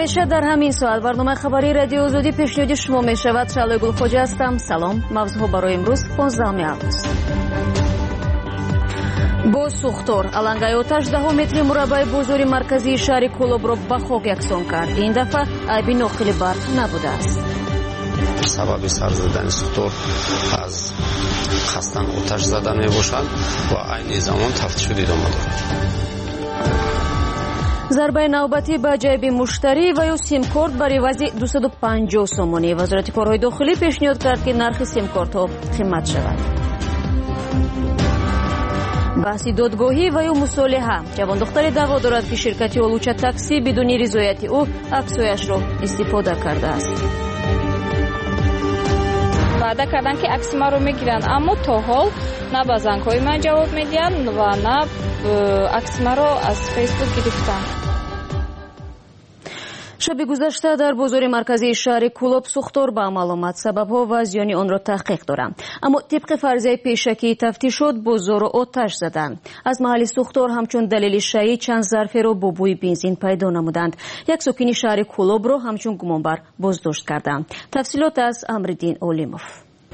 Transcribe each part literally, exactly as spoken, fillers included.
ҳамеша дар ҳамин соат барномаи хабари радиои озодӣ пешниҳоди шумо мешавад. Шаълои Гулхоҷа ҳастам. Салом. Мавзӯъҳо барои имрӯз понздаҳуми август. бо сӯхтор алангаи оташ даҳо метри мураббаи бозори марказии шаҳри Кӯлобро ба хок яксон кард. Ин дафъа айби ноқили барқ набудааст. сабаби сар задани сӯхтор аз қасдан оташ задан мебошад ва айни замон тафтишот идома дорад. зарбаи навбатӣ ба ҷайби муштарӣ ва ё симкорт бар ивази дусаду панҷоҳ сомонӣ. Вазорати корҳои дохилӣ пешниҳод кард, ки нархи симкортҳо қимат шавад. баҳси додгоҳӣ ва ё мусолиҳа. ҷавондухтаре даъво дорад, ки ширкати Олуча такси бидуни ризояти ӯ аксояшро истифода кардааст. ваъда кардан, ки акси маро мегиранд, аммо то ҳол на ба зангҳои ман ҷавоб медиҳанд ва на акси маро аз фейсбук гирифтанд. шаби гузашта дар бозори марказии шаҳри Кӯлоб сӯхтор ба амал омад. Сабабҳо ва зиёни онро таҳқиқ доранд. Аммо тибқи фарзияи пешакии тафтишот бозорро оташ заданд. Аз маҳалли сӯхтор ҳамчун далели шайъӣ чанд зарферо бо бӯи бензин пайдо намуданд. Як сокини шаҳри Кӯлобро ҳамчун гумонбар боздошт карданд. Тафсилот аз Амриддин Олимов.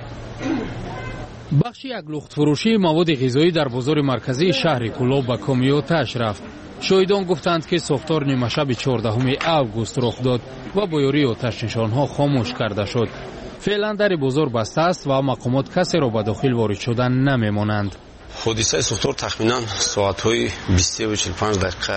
бахши як лухтфурӯшии маводи ғизоӣ дар бозори марказии шаҳри Кӯлоб ба коми оташ рафт. шоҳидон гуфтанд, ки сӯхтор нимашаби чордаҳуми август рух дод ва бо ёрии оташнишонҳо хомӯш карда шуд. феълан дари бозор баста аст ва мақомот касеро ба дохил ворид шудан намемонанд. ҳодисаи сӯхтор тахминан соатҳои бисту чил панҷ дақиқа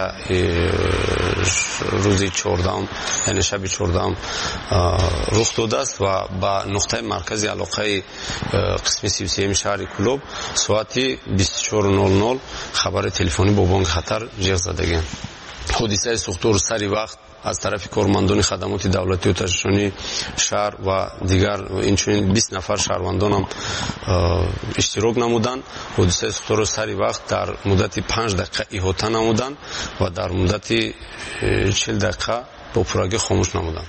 рӯзи чордаҳум, яъне шаби чордаҳум рух додааст ва ба нуқтаи маркази алоқаи қисми си сеюми шаҳри Кӯлоб соати бисту чор нол нол хабари телефонӣ бо бонки хатар ҷиғ задагианд. ҳодисаи сӯхтор сари вақт аз тарафи кормандони хадамоти давлати оташнишонии шаҳр ва дигар инчунин бист нафар шаҳрвандон ҳам иштирок намуданд. ҳодисаи сӯхторро сари вақт дар муддати панҷ дақиқа иҳота намуданд ва дар муддати чил дақиқа бо пуррагӣ хомӯш намуданд.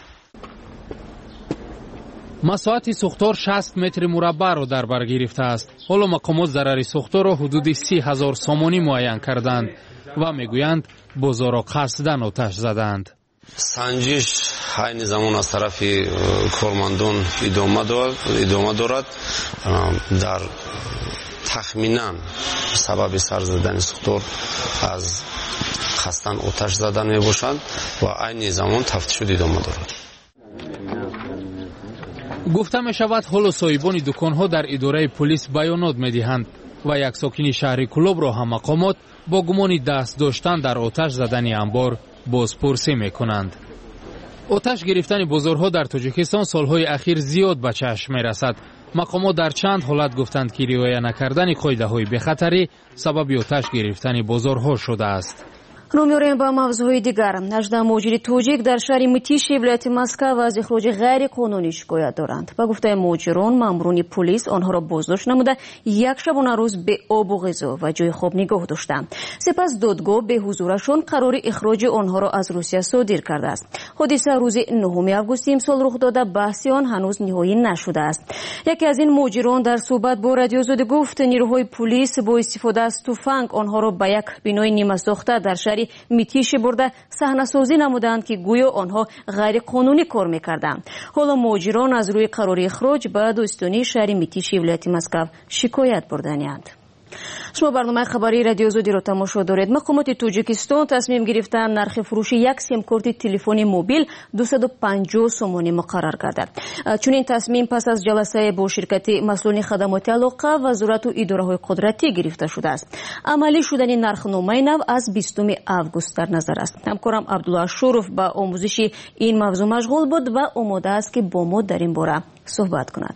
масоати сӯхтор шаст метри мураббаъро дар бар гирифтааст. ҳоло мақомот зарари сӯхторро ҳудуди си ҳазор сомонӣ муайян карданд ва мегӯянд бозорро қасдан оташ заданд. санҷиш айни замон аз тарафи кормандон идома дорад. дар тахминан сабаби сар задани сӯхтор аз қасдан оташ задан мебошад ва айни замон тафтишот идома дорад. гуфта мешавад, ҳоло соҳибони дуконҳо дар идораи полис баёнот медиҳанд ва як сокини шаҳри Кӯлобро ҳам мақомот бо гумони даст доштан дар оташ задани амбор бозпурсӣ мекунанд. оташ гирифтани бозорҳо дар Тоҷикистон солҳои ахир зиёд ба чашм мерасад. мақомот дар чанд ҳолат гуфтанд, ки риоя накардани қоидаҳои бехатарӣ сабаби оташ гирифтани бозорҳо шудааст. номёрем ба мавзӯъҳои дигар. ҳаждаҳ муҳоҷири тоҷик дар шаҳри Митиши вилояти Москва аз ихроҷи ғайриқонунӣ шикоят доранд. ба гуфтаи муҳоҷирон, маъмурони полис онҳоро боздошт намуда як шабона рӯз бе обу ғизо ва ҷои хоб нигоҳ доштанд. сипас додгоҳ бе ҳузурашон қарори ихроҷи онҳоро аз Русия содир кардааст. ҳодиса рӯзи нӯҳуми августи имсол рух дода, баҳси он ҳанӯз ниҳоӣ нашудааст. яке аз ин муҳоҷирон дар суҳбат бо радиоозодӣ гуфт, нирӯҳои полис бо истифода аз туфанг онҳоро ба як бинои нимасохта дар шаҳри Митиши бурда саҳнасозӣ намуданд, ки гӯё онҳо ғайриқонунӣ кор мекарданд. ҳоло муҳоҷирон аз рӯи қарори ихроҷ ба дӯстонии шаҳри Митиши вилояти Москва шикоят бурданианд. шумо барномаи хабари радиоозодиро тамошо доред. мақомоти Тоҷикистон тасмим гирифтанд нархи фурӯши як симкорти телефони мобил дусаду панҷоҳ сомонӣ муқаррар гардад. чунин тасмим пас аз ҷаласае бо ширкати масъулини хадамоти алоқа, вазорату идораҳои қудратӣ гирифта шудааст. амалӣ шудани нархномаи нав аз бистуми август дар назар аст. ҳамкорам Абдулло Ашуров ба омӯзиши ин мавзӯъ машғул буд ва омода аст, ки бо мо дар ин бора суҳбат кунад.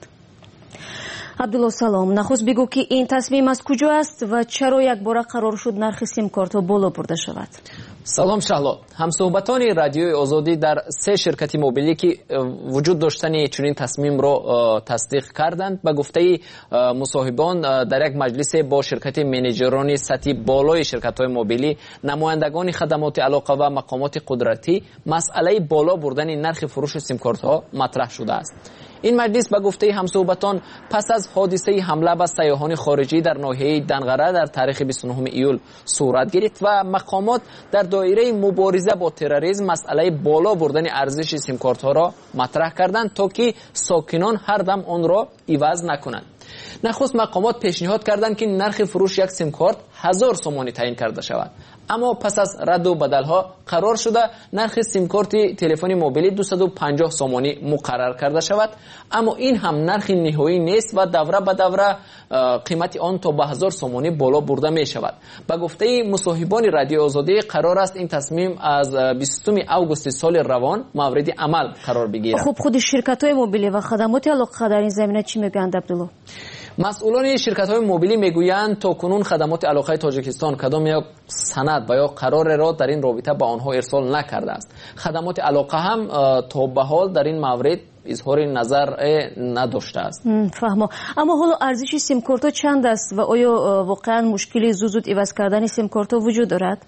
Абдулло, салом. Нахуст бигӯ, ки ин тасмим аз куҷо аст ва чаро якбора қарор шуд нархи симкортҳо боло бурда шавад? салом Шаҳло. ҳамсӯҳбатони радиои озодӣ дар се ширкати мобилӣ, ки вуҷуд доштани чунин тасмимро тасдиқ карданд, ба гуфтаи мусоҳибон дар як маҷлисе бо ширкати менеҷерони сатҳи болои ширкатҳои мобилӣ, намояндагони хадамоти алоқа ва мақомоти қудратӣ масъалаи боло бурдани нархи фурӯши симкортҳо матраҳ шудааст. این مجلس به گفته همصحبتان پس از حادثه حمله به سیاحان خارجی در ناحیه دنغره در تاریخ بیست و نهم ایول صورت گرفت و مقامات در دایره مبارزه با تروریسم مسئله بالا بردن ارزش سیم کارت ها را مطرح کردند تا که ساکنان هر دم آن را عوض نکنند. نخست مقامات پیشنهاد کردند که نرخ فروش یک سیم کارت هزار سومانی تعیین کرده شود، اما پس از رد و بدل ها قرار شده نرخ سیم کارت تلفن موبیلی دویست و پنجاه سومانی مقرر کرده شود، اما این هم نرخ نهایی نیست و دوره به دوره قیمت آن تا به هزار سومانی بالا برده می شود. به گفته مصاحبان رادیو آزادی قرار است این تصمیم از بیستم آگوست سال روان مورد عمل قرار بگیرد. خب خود شرکت های موبیلی و خدمات علاقه در این زمینه چی میگویند عبدالله؟ مسئولان شرکت های موبیلی میگویند تا کنون خدمات علاقه تاجیکستان کدام یک سند و یا قرار را در این رابطه به آنها ارسال نکرده است. خدمات علاقه هم تا به حال در این مورد اظهار نظر نداشته است. فهمم. اما حالا ارزش سیم کارت ها چند است و آیا واقعا مشکلی زود زود عوض کردن سیم کارت ها وجود دارد؟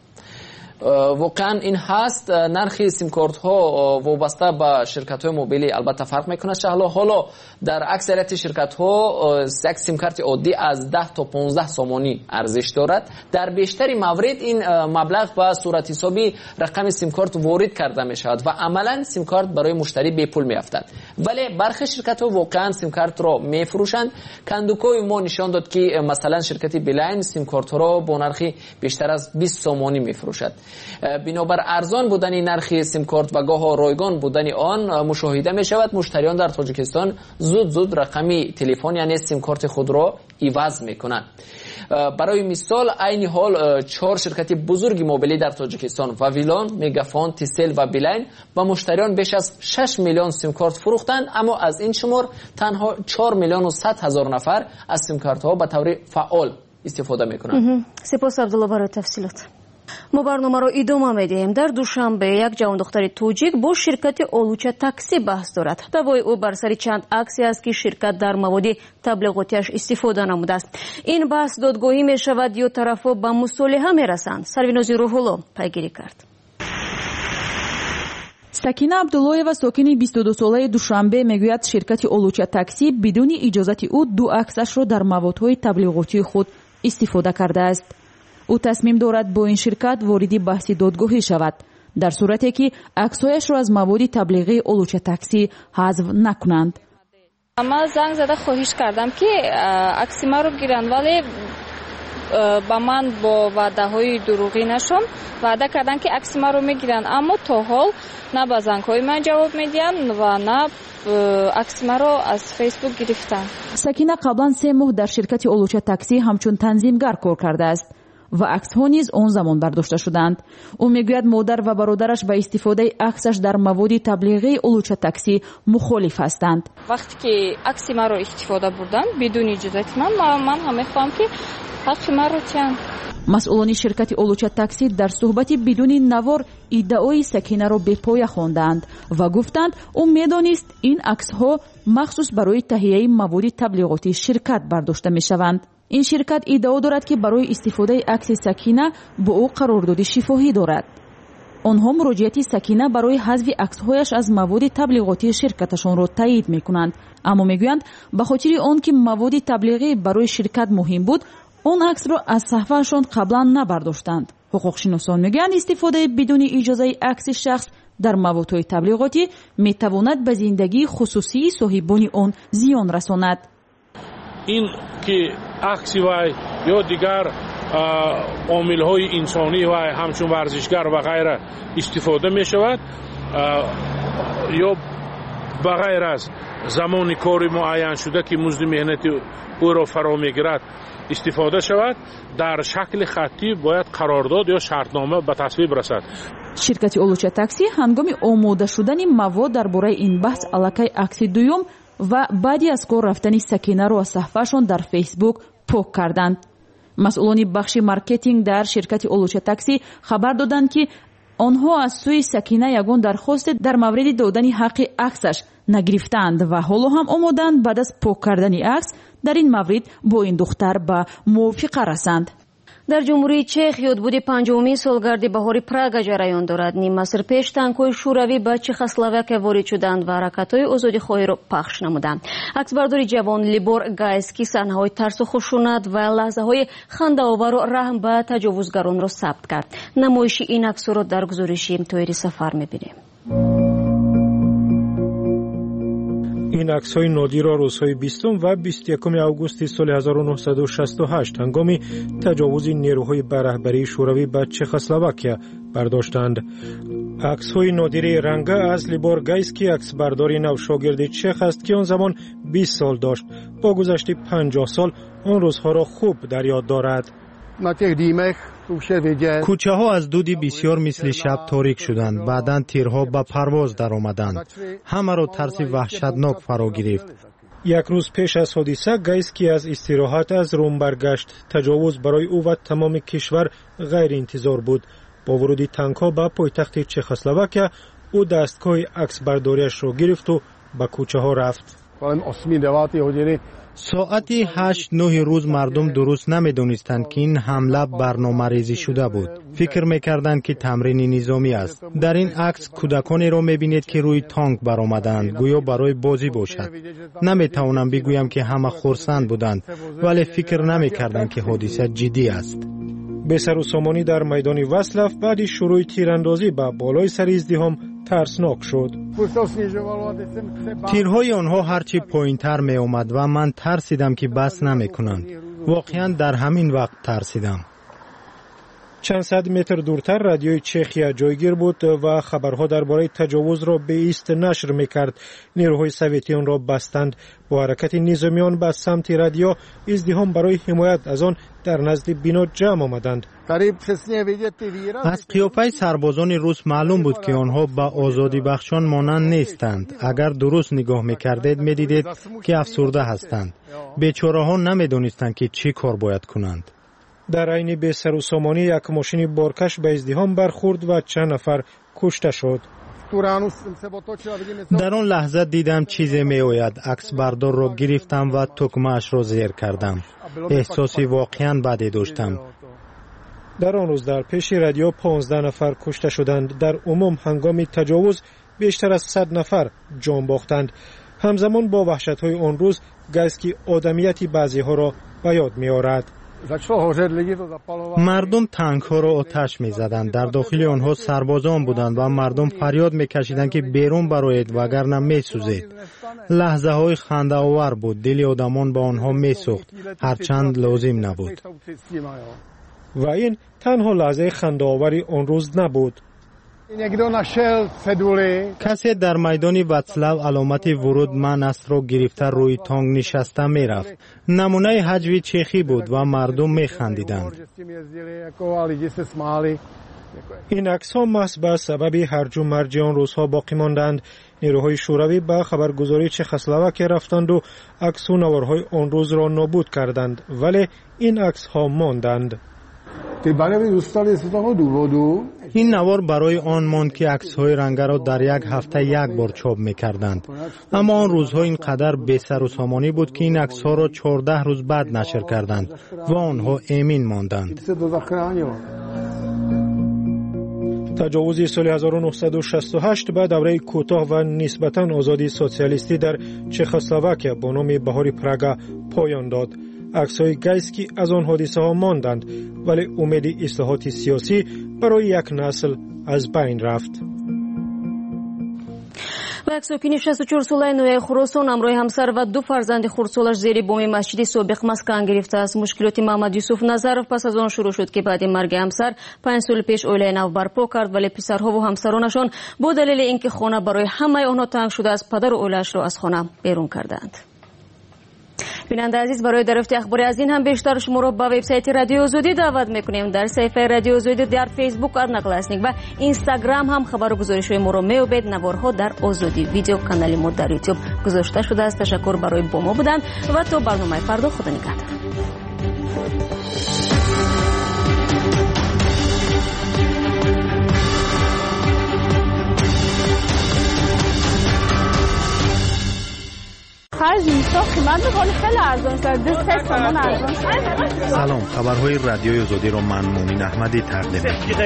واقعا این هست. نرخ سیم کارت ها وابسته به شرکت های موبیلی البته فرق میکنه. حالا حالا در اکثریت شرکت ها یک سیم کارت عادی از ده تا پانزده سومانی ارزش دارد. در بیشتری موارد این مبلغ به صورت حسابی رقم سیم کارت وارد کرده می شود و عملا سیم کارت برای مشتری به پول می افتد. ولی برخی شرکت ها واقعا سیم کارت را می فروشند. کندوکای ما نشان داد که مثلا شرکت بیلاین سیم کارت را با نرخ بیشتر از بیست سومانی می فروشد. بنابر ارزان بودن نرخ سیم کارت و گاه رایگان بودن آن مشاهده می شود مشتریان در تاجیکستان زود زود رقمی تلفن یعنی سیم کارت خود را عوض می کنند. برای مثال عین حال چهار شرکت بزرگ موبیلی در تاجیکستان واویلان، مگافون، تیسل و بیلاین با مشتریان بیش از شش میلیون سیم کارت فروختند، اما از این شمار تنها چهار میلیون و صد هزار نفر از سیم کارت ها به طور فعال استفاده می کنند. سپاس عبدالله برای تفصیلات. ما برنامه را ادامه میدهیم. در دوشنبه یک جوان دختر توجیک با شرکت اولوچه تاکسی بحث دارد. دعوای او بر سر چند عکسی است که شرکت در مواد تبلیغاتیش استفاده نموده است. این بحث دادگاهی می شود یا طرفا به مصالحه می رسند. سروینازی روح‌الله پیگیری کرد. سکینه عبداللهیوا ساکن بیست و دو ساله دوشنبه میگوید شرکت اولوچه تاکسی بدون اجازت او دو عکسش را در موادهای تبلیغاتی خود استفاده کرده است. او تصمیم دارد با این شرکت وارد بحث دادگاهی شود در صورتی که عکس‌هایش را از مواد تبلیغی اولوچه تاکسی حذف نکنند. من زنگ زده خواهش کردم که عکس ما رو گیرن، ولی با من با وعده های دروغی نشم وعده کردن که عکس ما رو میگیرن، اما تا حال نه با زنگ های من جواب میدن و نه عکس ما رو از فیسبوک گرفتن. سکینه قبلا سه ماه در شرکت اولوچه تاکسی همچون تنظیمگر کار کرده است و عکس ها نیز آن زمان برداشته شدند. او میگوید مادر و برادرش به استفاده عکسش در مواد تبلیغی اولوچه تاکسی مخالف هستند. وقتی که عکس ما رو استفاده بردن بدون اجازت من من هم میخوام که حق ما رو تیان. مسئولان شرکت اولوچه تاکسی در صحبتی بدون نوار ادعای سکینه را به پای خواندند و گفتند او میدانست این عکس ها مخصوص برای تهیه مواد تبلیغاتی شرکت برداشته میشوند. این شرکت ادعا دارد که برای استفاده عکس سکینه با او قرارداد شفاهی دارد. آنها مراجعت سکینه برای حذف عکس‌هایش از مواد تبلیغاتی شرکتشان را تایید می‌کنند، اما میگویند به خاطر آنکه مواد تبلیغی برای شرکت مهم بود آن عکس را از صفحه‌شان قبلا نبرداشتند. حقوق‌شناسان میگویند استفاده بدون اجازه عکس شخص در مواد تبلیغاتی میتواند به زندگی خصوصی صاحبان آن زیان رساند. این که عکس وای یا دیگر عامل‌های انسانی وای همچون ورزشگر و غیره استفاده می شود یا بغیر از زمان کار معین شده که مزد مهنت او را فرا میگیرد استفاده شود، در شکل خطی باید قرارداد یا شرطنامه به تصویب رسد. شرکت اولوچه تاکسی هنگام آماده شدن مواد درباره این بحث الکی عکس دوم و بعدی از کار رفتن سکینه را از صفحه‌شان در فیسبوک پاک کردند. مسئولان بخش مارکتینگ در شرکت اولوچه تاکسی خبر دادند که آنها از سوی سکینه یگان درخواست در مورد دادن حق عکسش نگرفتند و حالا هم آمادند بعد از پاک کردن عکس در این مورد با این دختر به موافقه رسند. در جمهوری چخ یادبودی پنجمین سالگرد بهاری پراگا جریان دارد. نیم عصر پیش تانک‌های شوروی به چخسلواکیا وارد شدند و حرکت‌های آزادی‌خواهی را پخش نمودند. عکسبرداری جوان لیبور گایسکی صحنه‌های ترس و خشونت و لحظه‌های خنده‌آور و رحم به تجاوزگران را ثبت کرد. نمایش این عکس‌ها را در گزارش طاهری سفر می‌بینیم. این عکس‌های نادر را روزهای بیستم و بیست و یکم آگوست سال هزار و نهصد و شصت و هشت هنگام تجاوز نیروهای به رهبری شوروی به چخسلواکیا برداشتند. عکس‌های نادر رنگه از لیبور گایسکی عکسبردار نو شاگرد چخ است که آن زمان بیست سال داشت. با گذشت پنجاه سال آن روزها را خوب در یاد دارد. کوچه ها از دودی بسیار مثل شب تاریک شدند. بعداً تیرها به پرواز در آمدند. همه را ترس وحشتناک فرا گرفت. یک روز پیش از حادثه گایسکی از استراحت از روم برگشت. تجاوز برای او و تمام کشور غیر انتظار بود. با ورود تانک‌ها به پایتخت چخسلواکیا او دستگاه عکسبرداریش را گرفت و به کوچه ها رفت. ساعتی هشت نه روز مردم درست نمی‌دانستند که این حمله برنامه‌ریزی شده بود. فکر می‌کردند که تمرین نظامی است. در این عکس کودکانی را می‌بینید که روی تانک برآمدند، گویا برای بازی باشد. نمی‌توانم بگویم که همه خرسند بودند، ولی فکر نمی‌کردند که حادثه جدی است. به سر و سامانی در میدان واسلاف بعد شروع تیراندازی به بالای سر ازدحام ترسناک شد. تیرهای آنها هرچی پایین‌تر می آمد و من ترسیدم که بس نمی کنند. واقعا در همین وقت ترسیدم. چند صد متر دورتر رادیوی چخیا جایگیر بود و خبرها درباره تجاوز را به ایست نشر میکرد. نیروهای سوویتی آن را بستند. با حرکت نظامیان به سمت رادیو ازدحام برای حمایت از آن در نزد بنا جمع آمدند. از قیافه سربازان روس معلوم بود که آنها به آزادی بخشان مانند نیستند. اگر درست نگاه میکردید میدیدید که افسرده هستند. بیچاره ها نمیدانستند که چی کار باید کنند. در عین به سر و سامانی یک ماشین بارکش به ازدحام برخورد و چند نفر کشته شد. در آن لحظه دیدم چیزی می آید. عکس بردار را گرفتم و تکمه‌اش را زیر کردم. احساسی واقعا بدی داشتم. در آن روز در پیش رادیو پانزده نفر کشته شدند. در عموم هنگام تجاوز بیشتر از صد نفر جان باختند. همزمان با وحشت‌های آن روز گایسکی آدمیتی بعضی‌ها را به یاد می‌آورد. مردم تانک ها را آتش می زدند. در داخل آنها سربازان بودند و مردم فریاد می کشیدند که بیرون برآیید وگرنه می سوزید. لحظه های خنده آور بود. دل آدمان با آنها می سوخت هرچند لازم نبود. و این تنها لحظه خنده آوری آن روز نبود. کسی در میدان واتسلاو علامت ورود من است را گرفته روی تانک نشسته می رفت. نمونه حجوی چخی بود و مردم می خندیدند. این عکس ها محض به سبب هرج و مرج آن روزها باقی ماندند. نیروهای شوروی به خبرگزاری چخسلواکیا رفتند و عکس و نوارهای آن روز را نابود کردند، ولی این عکس ها ماندند. این نوار برای آن ماند که عکس‌های رنگه را در یک هفته یک بار چاپ می‌کردند. اما آن روزها اینقدر بی سر و سامانی بود که این عکس‌ها را چهارده روز بعد نشر کردند و آنها امین ماندند. تجاوز سال هزار و نهصد و شصت و هشت به دوره کوتاه و نسبتاً آزادی سوسیالیستی در چخسلواکیا با نام بهاری پراگا پایان داد. عکس‌های گایسکی از آن حادثه ها ماندند، ولی امید اصلاحات سیاسی برای یک نسل از بین رفت. و عکس‌های شصت و چهار ساله نویای خراسان همراه همسر و دو فرزند خردسالش زیر بام مسجد سابق مسکن گرفته است. مشکلات محمد یوسف نظرов پس از آن شروع شد که بعد مرگ همسر پنج سال پیش اویله نو برپا کرد، ولی پسرها و همسرانشان با دلیل اینکه خانه برای همه آنها تنگ شده است پدر و اویله‌اش را از خانه بیرون کردند. بیننده عزیز، برای دریافت اخباری از این هم بیشتر شما را به وبسایت رادیو آزادی دعوت میکنیم. در صفحه رادیو آزادی در فیسبوک ارنقلاسنیک و اینستاگرام هم خبر و گزارش های ما را میابید. نوارها در آزادی ویدیو کانال ما در یوتیوب گذاشته شده است. تشکر برای با ما بودن و تا برنامه فردا خدا نگهدار. هر تو قیمت می‌کنی خیلی ارزان است. دو سه تومن ارزان است. سلام، خبرهای رادیوی آزادی رو من مومن احمدی تقدیم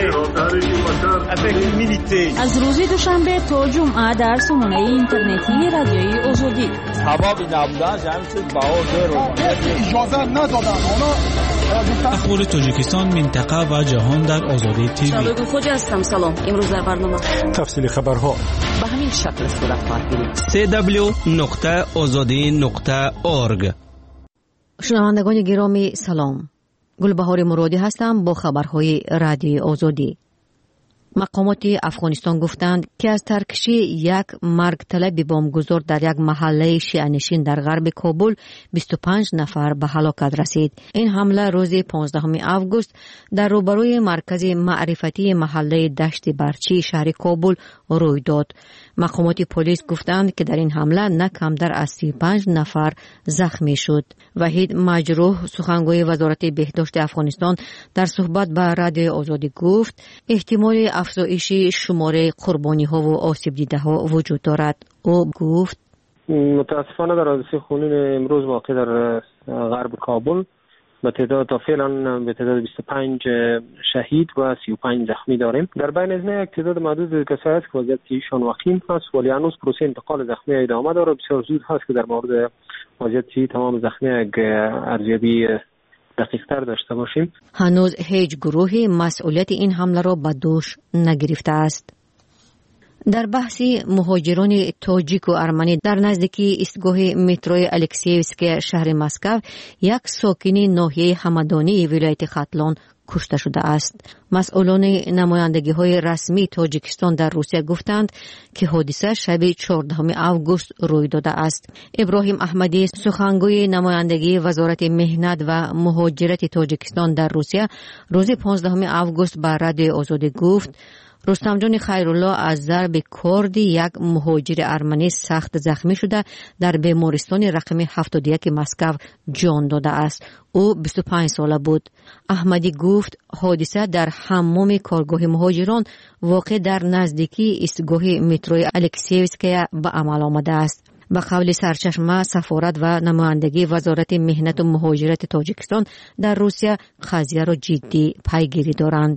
می‌کنم. از روز دوشنبه تا جمعه در سامانه اینترنتی رادیوی آزادی. حبابی نبودن جمع شد باور رو اجازه ندادن. اخبار تاجیکستان، منطقه و جهان در آزادی تیوی. شبکه خوج هستم. سلام. امروز در برنامه تفصیل خبرها به همین شکل صورت خواهد گرفت. سی دبلیو نقطه آزادی نقطه اورگ. شنوندگان گرامی سلام. گلبهار مرادی هستم با خبرهای رادیوی آزادی. مقامات افغانستان گفتند که از ترکشی یک مرگ طلب بمبگذار در یک محله شیعه‌نشین در غرب کابل بیست و پنج نفر به هلاکت رسید. این حمله روز پانزدهم آگوست در روبروی مرکز معرفتی محله دشت برچی شهر کابل روی داد. مقامات پلیس گفتند که در این حمله نه کمتر از سی و پنج نفر زخمی شد. وحید مجروح، سخنگوی وزارت بهداشت افغانستان، در صحبت با رادیوی آزادی گفت احتمال افزایش شماره قربانی ها و آسیب دیده ها وجود دارد. او گفت متاسفانه در حادثه خونین امروز واقع در غرب کابل به تعداد تا فعلا به تعداد بیست و پنج شهید و سی و پنج زخمی داریم. در بین از یک تعداد محدود کسایی است که وضعیت ایشان وخیم هست، ولی هنوز پروسه انتقال زخمی ادامه داره. بسیار زود هست که در مورد وضعیت تمام زخمی یک ارزیابی دقیق‌تر داشته باشیم. هنوز هیچ گروهی مسئولیت این حمله را به دوش نگرفته است. در بحث مهاجران تاجیک و ارمنی در نزدیکی ایستگاه متروی الکسیوسک شهر مسکو یک ساکن ناحیه همدانی ولایت ختلان کشته شده است. مسئولان نمایندگی‌های رسمی تاجیکستان در روسیه گفتند که حادثه شب چهاردهم آگوست روی داده است. ابراهیم احمدی، سخنگوی نمایندگی وزارت مهنت و مهاجرت تاجیکستان در روسیه، روز پانزدهم آگوست به رادیوی آزادی گفت رستم جان خیرالله از ضرب کردی یک مهاجر ارمنی سخت زخمی شده در بیمارستان رقم هفتاد و یک مسکو جان داده است. او بیست و پنج ساله بود. احمدی گفت حادثه در حمام کارگاه مهاجران واقع در نزدیکی ایستگاه متروی الکسیوسکیا به عمل آمده است. به قول سرچشمه سفارت و نمایندگی وزارت مهنت و مهاجرت تاجیکستان در روسیه قضیه را جدی پیگیری دارند.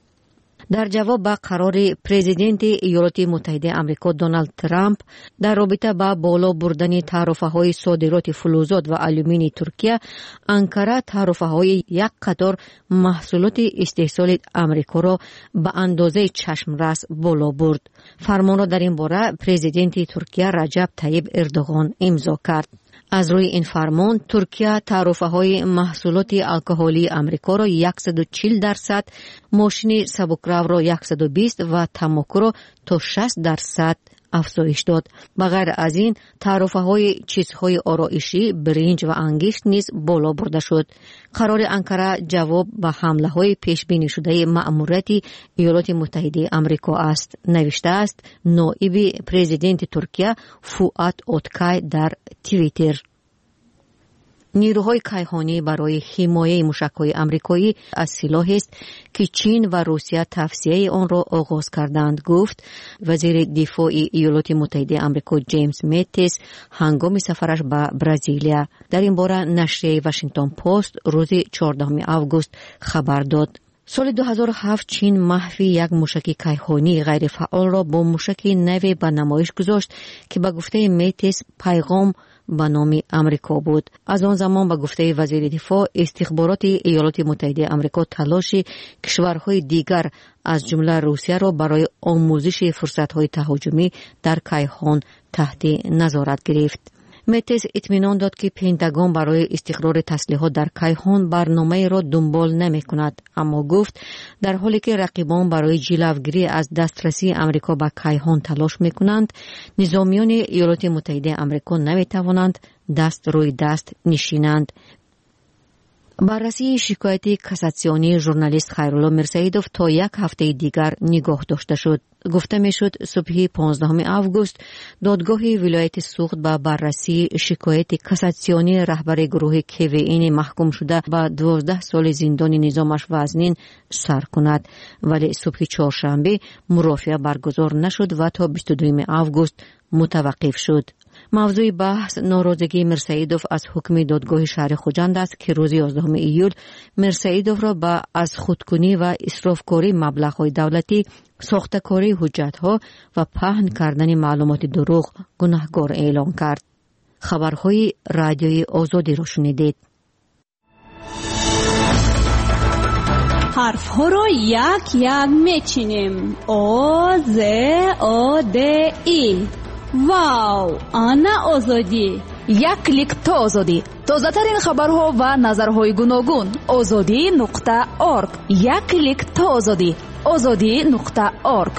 در جواب به قرار پرزیدنت ایالات متحده آمریکا دونالد ترامپ در رابطه با بالا بردن تعرفه‌های صادرات فلزات و آلومینی ترکیه، انکاره تعرفه‌های یک قطار محصولات استحصال آمریکا را به اندازه چشمرس بالا برد. فرمان را در این باره پرزیدنت ترکیه رجب طیب اردوغان امضا کرد. از روی این فرمان ترکیه تعرفه‌های محصولات الکلی آمریکا را صد و چهل درصد، ماشین سبکرو را صد و بیست و تنباکو را تا شصت درصد افزایش داد. بغیر از این تعرفه‌های چیزهای آرایشی، برنج و انگشت نیز بالا برده شد. قرار انکاره جواب به حمله‌های پیش بینی شده مأموریت ایالات متحده آمریکا است، نوشته است نایب پرزیدنت ترکیه فؤاد اوتکای در توییتر. نیروهای کیهانی برای حمایت موشک‌های آمریکایی از سلاحی است که چین و روسیه توسعه آن را آغاز کردند، گفت وزیر دفاع ایالات متحده آمریکا جیمز متیس هنگام سفرش به برزیلیا. در این باره نشریه واشنگتن پست روز چهاردهم آگوست خبر داد. سال دو هزار و هفت چین محو یک موشک کیهانی غیر فعال را با موشک نوی به نمایش گذاشت که به گفته متیس پیغام به نام امریکا بود. از آن زمان به گفته وزیر دفاع استخبارات ایالات متحده آمریکا تلاش کشورهای دیگر از جمله روسیه را برای آموزش فرصت‌های تهاجمی در کیهان تحت نظارت گرفت. متیس اطمینان داد که پنتاگون برای استقرار تسلیحات در کیهان برنامه را دنبال نمی کند، اما گفت در حالی که رقیبان برای جلوگیری از دسترسی امریکا به کیهان تلاش می کنند، نظامیان ایالات متحده آمریکا نمی توانند دست روی دست نشینند. بررسی شکایت کاساسیونی ژورنالیست خیرالله میرسیدوف تا یک هفته دیگر نگاه داشته شد. گفته میشد صبح پانزدهم آگوست دادگاه ولایت سوخت به بررسی شکایت کاساسیونی رهبر گروه کوین محکوم شده به دوازده سال زندان نظامش وزنین سر کند، ولی صبح چهارشنبه مرافعه برگزار نشد و تا بیست و دو آگوست متوقف شد. موضوع بحث ناراضگی میرسعیدوف از حکم دادگاه شهر خوجند است که روز یازدهم ایول میرسعیدوف را به از خودکنی و اسرافکاری مبلغ‌های دولتی، ساخته‌کاری حجت‌ها و پهن کردن معلومات دروغ گناهکار اعلام کرد. خبرهای رادیوی آزادی را شنیدید. حرف ها رو یک یک میچینیم. او ز او د ای. واو، آنا آزادی. یک کلیک تا آزادی. تازه ترین خبرها و نظرهای گوناگون. آزادی نقطه ارگ. یک کلیک تا آزادی. آزادی نقطه ارگ.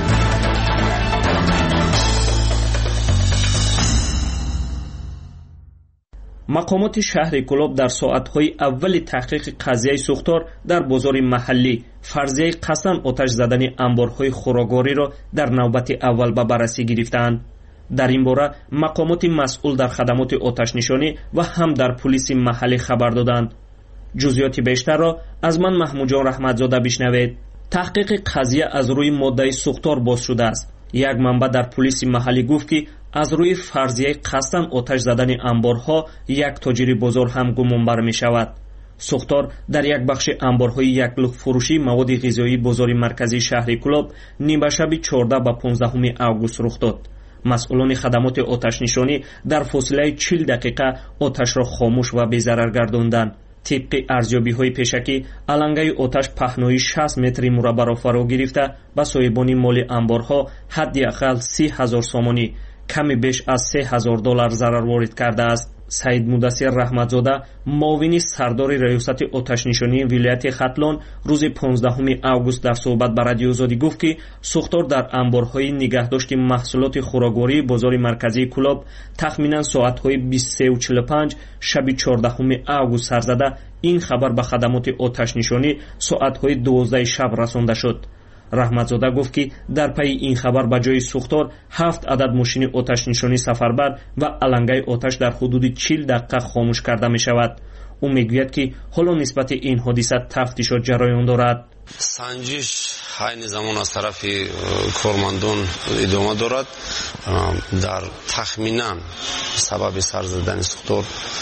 مقامات شهر کلوب در ساعتهای اول تحقیق قضیه سوختار در بازار محلی فرضیه قسم آتش زدن انبارهای خوراگواری را در نوبت اول به بررسی گرفتند. در این باره مقامات مسئول در خدمات آتش نشانی و هم در پلیس محلی خبر دادند. جزئیات بیشتر را از من محمود جان رحمتزاده بشنوید. تحقیق قضیه از روی ماده سوختار باز شده است. یک منبع در پلیس محلی گفت که از روی فرضیه قسم آتش زدن انبارها یک تاجر بازار هم گمانبر می شود. سوختار در یک بخش انبارهای یک لخت فروشی مواد غذایی بازار مرکزی شهر کلوب نیمه شب چهارده و پانزده اوگوست رخ داد. مسئولان خدمات آتش نشانی در فاصله چهل دقیقه آتش را خاموش و بی‌ضرر گرداندند. طبق ارزیابی‌های پیشکی علنگه آتش پهنایی شصت متر مربع را فرا گرفته و صاحبان مال انبارها حداقل سی هزار سامانی کمی بیش از سه هزار دلار ضرر وارد کرده است. سعید مدثر رحمتزاده معاون سردار ریاست آتش نشانی ولایت ختلان روز پانزدهم اوگوست در صحبت با رادیو آزادی گفت که سوختار در انبارهای نگهداشت محصولات خوراگواری بازار مرکزی کلوب تخمینا ساعت‌های بیست و سه و چهل و پنج شب چهاردهم اوگوست سر زده. این خبر به خدمات آتش نشانی ساعت‌های دوازده شب رسانده شد. رحمتزاده گفت که در پی این خبر به جای سوختار هفت عدد ماشین آتش نشانی سفربر و علنگه آتش در حدود چهل دقیقه خاموش کرده می شود. او می گوید که حالا نسبت این حادثه تفتیشات جریان دارد. سنجش عین زمان از طرف کارمندان ادامه دارد. در تخمینا سبب سر زدن سوختار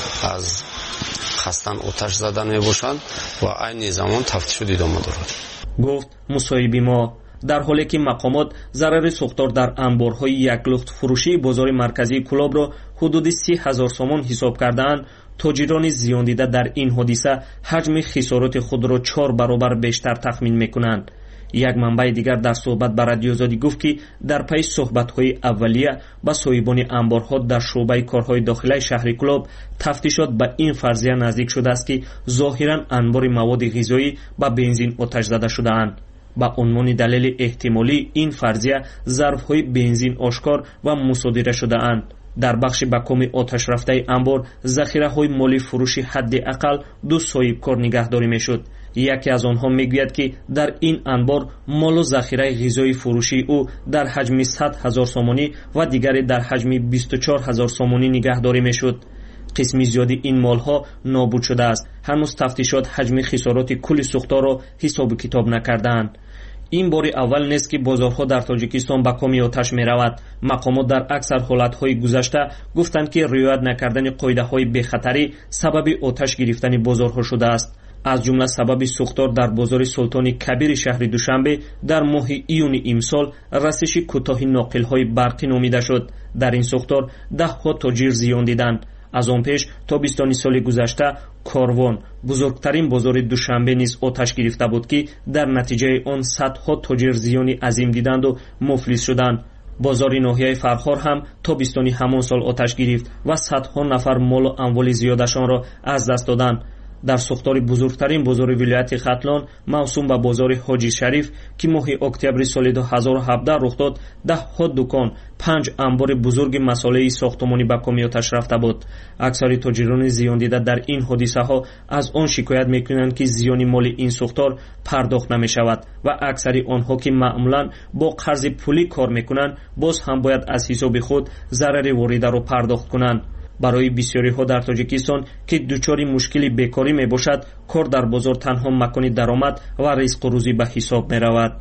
از خستن آتش زدن می باشند و عین زمان تفتیشات ادامه دارد، گفت مصاحبی ما. در حالی که مقامات ضرر سوختار در انبارهای یک لخت فروشی بازار مرکزی کلوب را حدود سی هزار سامان حساب کردند، تاجران زیان دیده در این حادثه حجم خسارات خود را چهار برابر بیشتر تخمین میکنند. یک منبع دیگر در صحبت با رادیو آزادی گفت که در پی صحبت‌های اولیه با صاحبان انبارها در شعبه کارهای داخلی شهر کلوب تفتیشات به این فرضیه نزدیک شده است که ظاهراً انبار مواد غذایی با بنزین آتش زده شده‌اند. با عنوان دلیل احتمالی این فرضیه ظرف‌های بنزین آشکار و مصادره شده‌اند. در بخش بکام آتش رفته انبار ذخیره‌های مالی فروشی حداقل دو صاحبکار نگهداری می‌شد. یکی از آنها میگوید که در این انبار مال و ذخیره غذایی فروشی او در حجم صد هزار سامانی و دیگری در حجم بیست و چهار هزار سامانی نگهداری میشد. قسمی زیادی این مالها نابود شده است. هنوز تفتیشات حجم خسارات کل سوختار را حساب و کتاب نکردند. این بار اول نیست که بازارها در تاجیکستان به کام آتش می رود. مقامات در اکثر حالتهای گذشته گفتند که رعایت نکردن قاعده‌های بخطری سبب آتش گرفتن بازارها شده است. از جمله سبب سوختار در بازار سلطان کبیر شهر دوشنبه در ماه ایون امسال رسش کوتاه ناقل‌های برقی نامیده شد. در این سوختار ده ها تاجر زیان دیدند. از آن پیش تابستان سال گذشته کاروان بزرگترین بازار دوشنبه نیز آتش گرفته بود که در نتیجه آن صدها تاجر زیانی عظیم دیدند و مفلس شدند. بازار ناحیه فرخار هم تابستانی همان سال آتش گرفت و صدها نفر مال و اموال زیادشان را از دست دادند. در سوختار بزرگترین بازار ولایت ختلان موسوم به بازار حاجی شریف که ماه اکتبر سال دو هزار و هفده رخ داد، ده ها دکان، پنج انبار بزرگ مساله ساختمانی به کام آتش رفته بود. اکثر تاجران زیان دیده در این حادثه ها از آن شکایت میکنند که زیان مال این سوختار پرداخت نمی شود و اکثر آنها که معمولا با قرض پولی کار میکنند باز هم باید از حساب خود ضرر وارده را پرداخت کنند. برای بسیاری ها در تاجیکستان که دچار مشکلی بیکاری می باشد، کار در بازار تنها مکان درآمد و رزق و روزی به حساب می رود.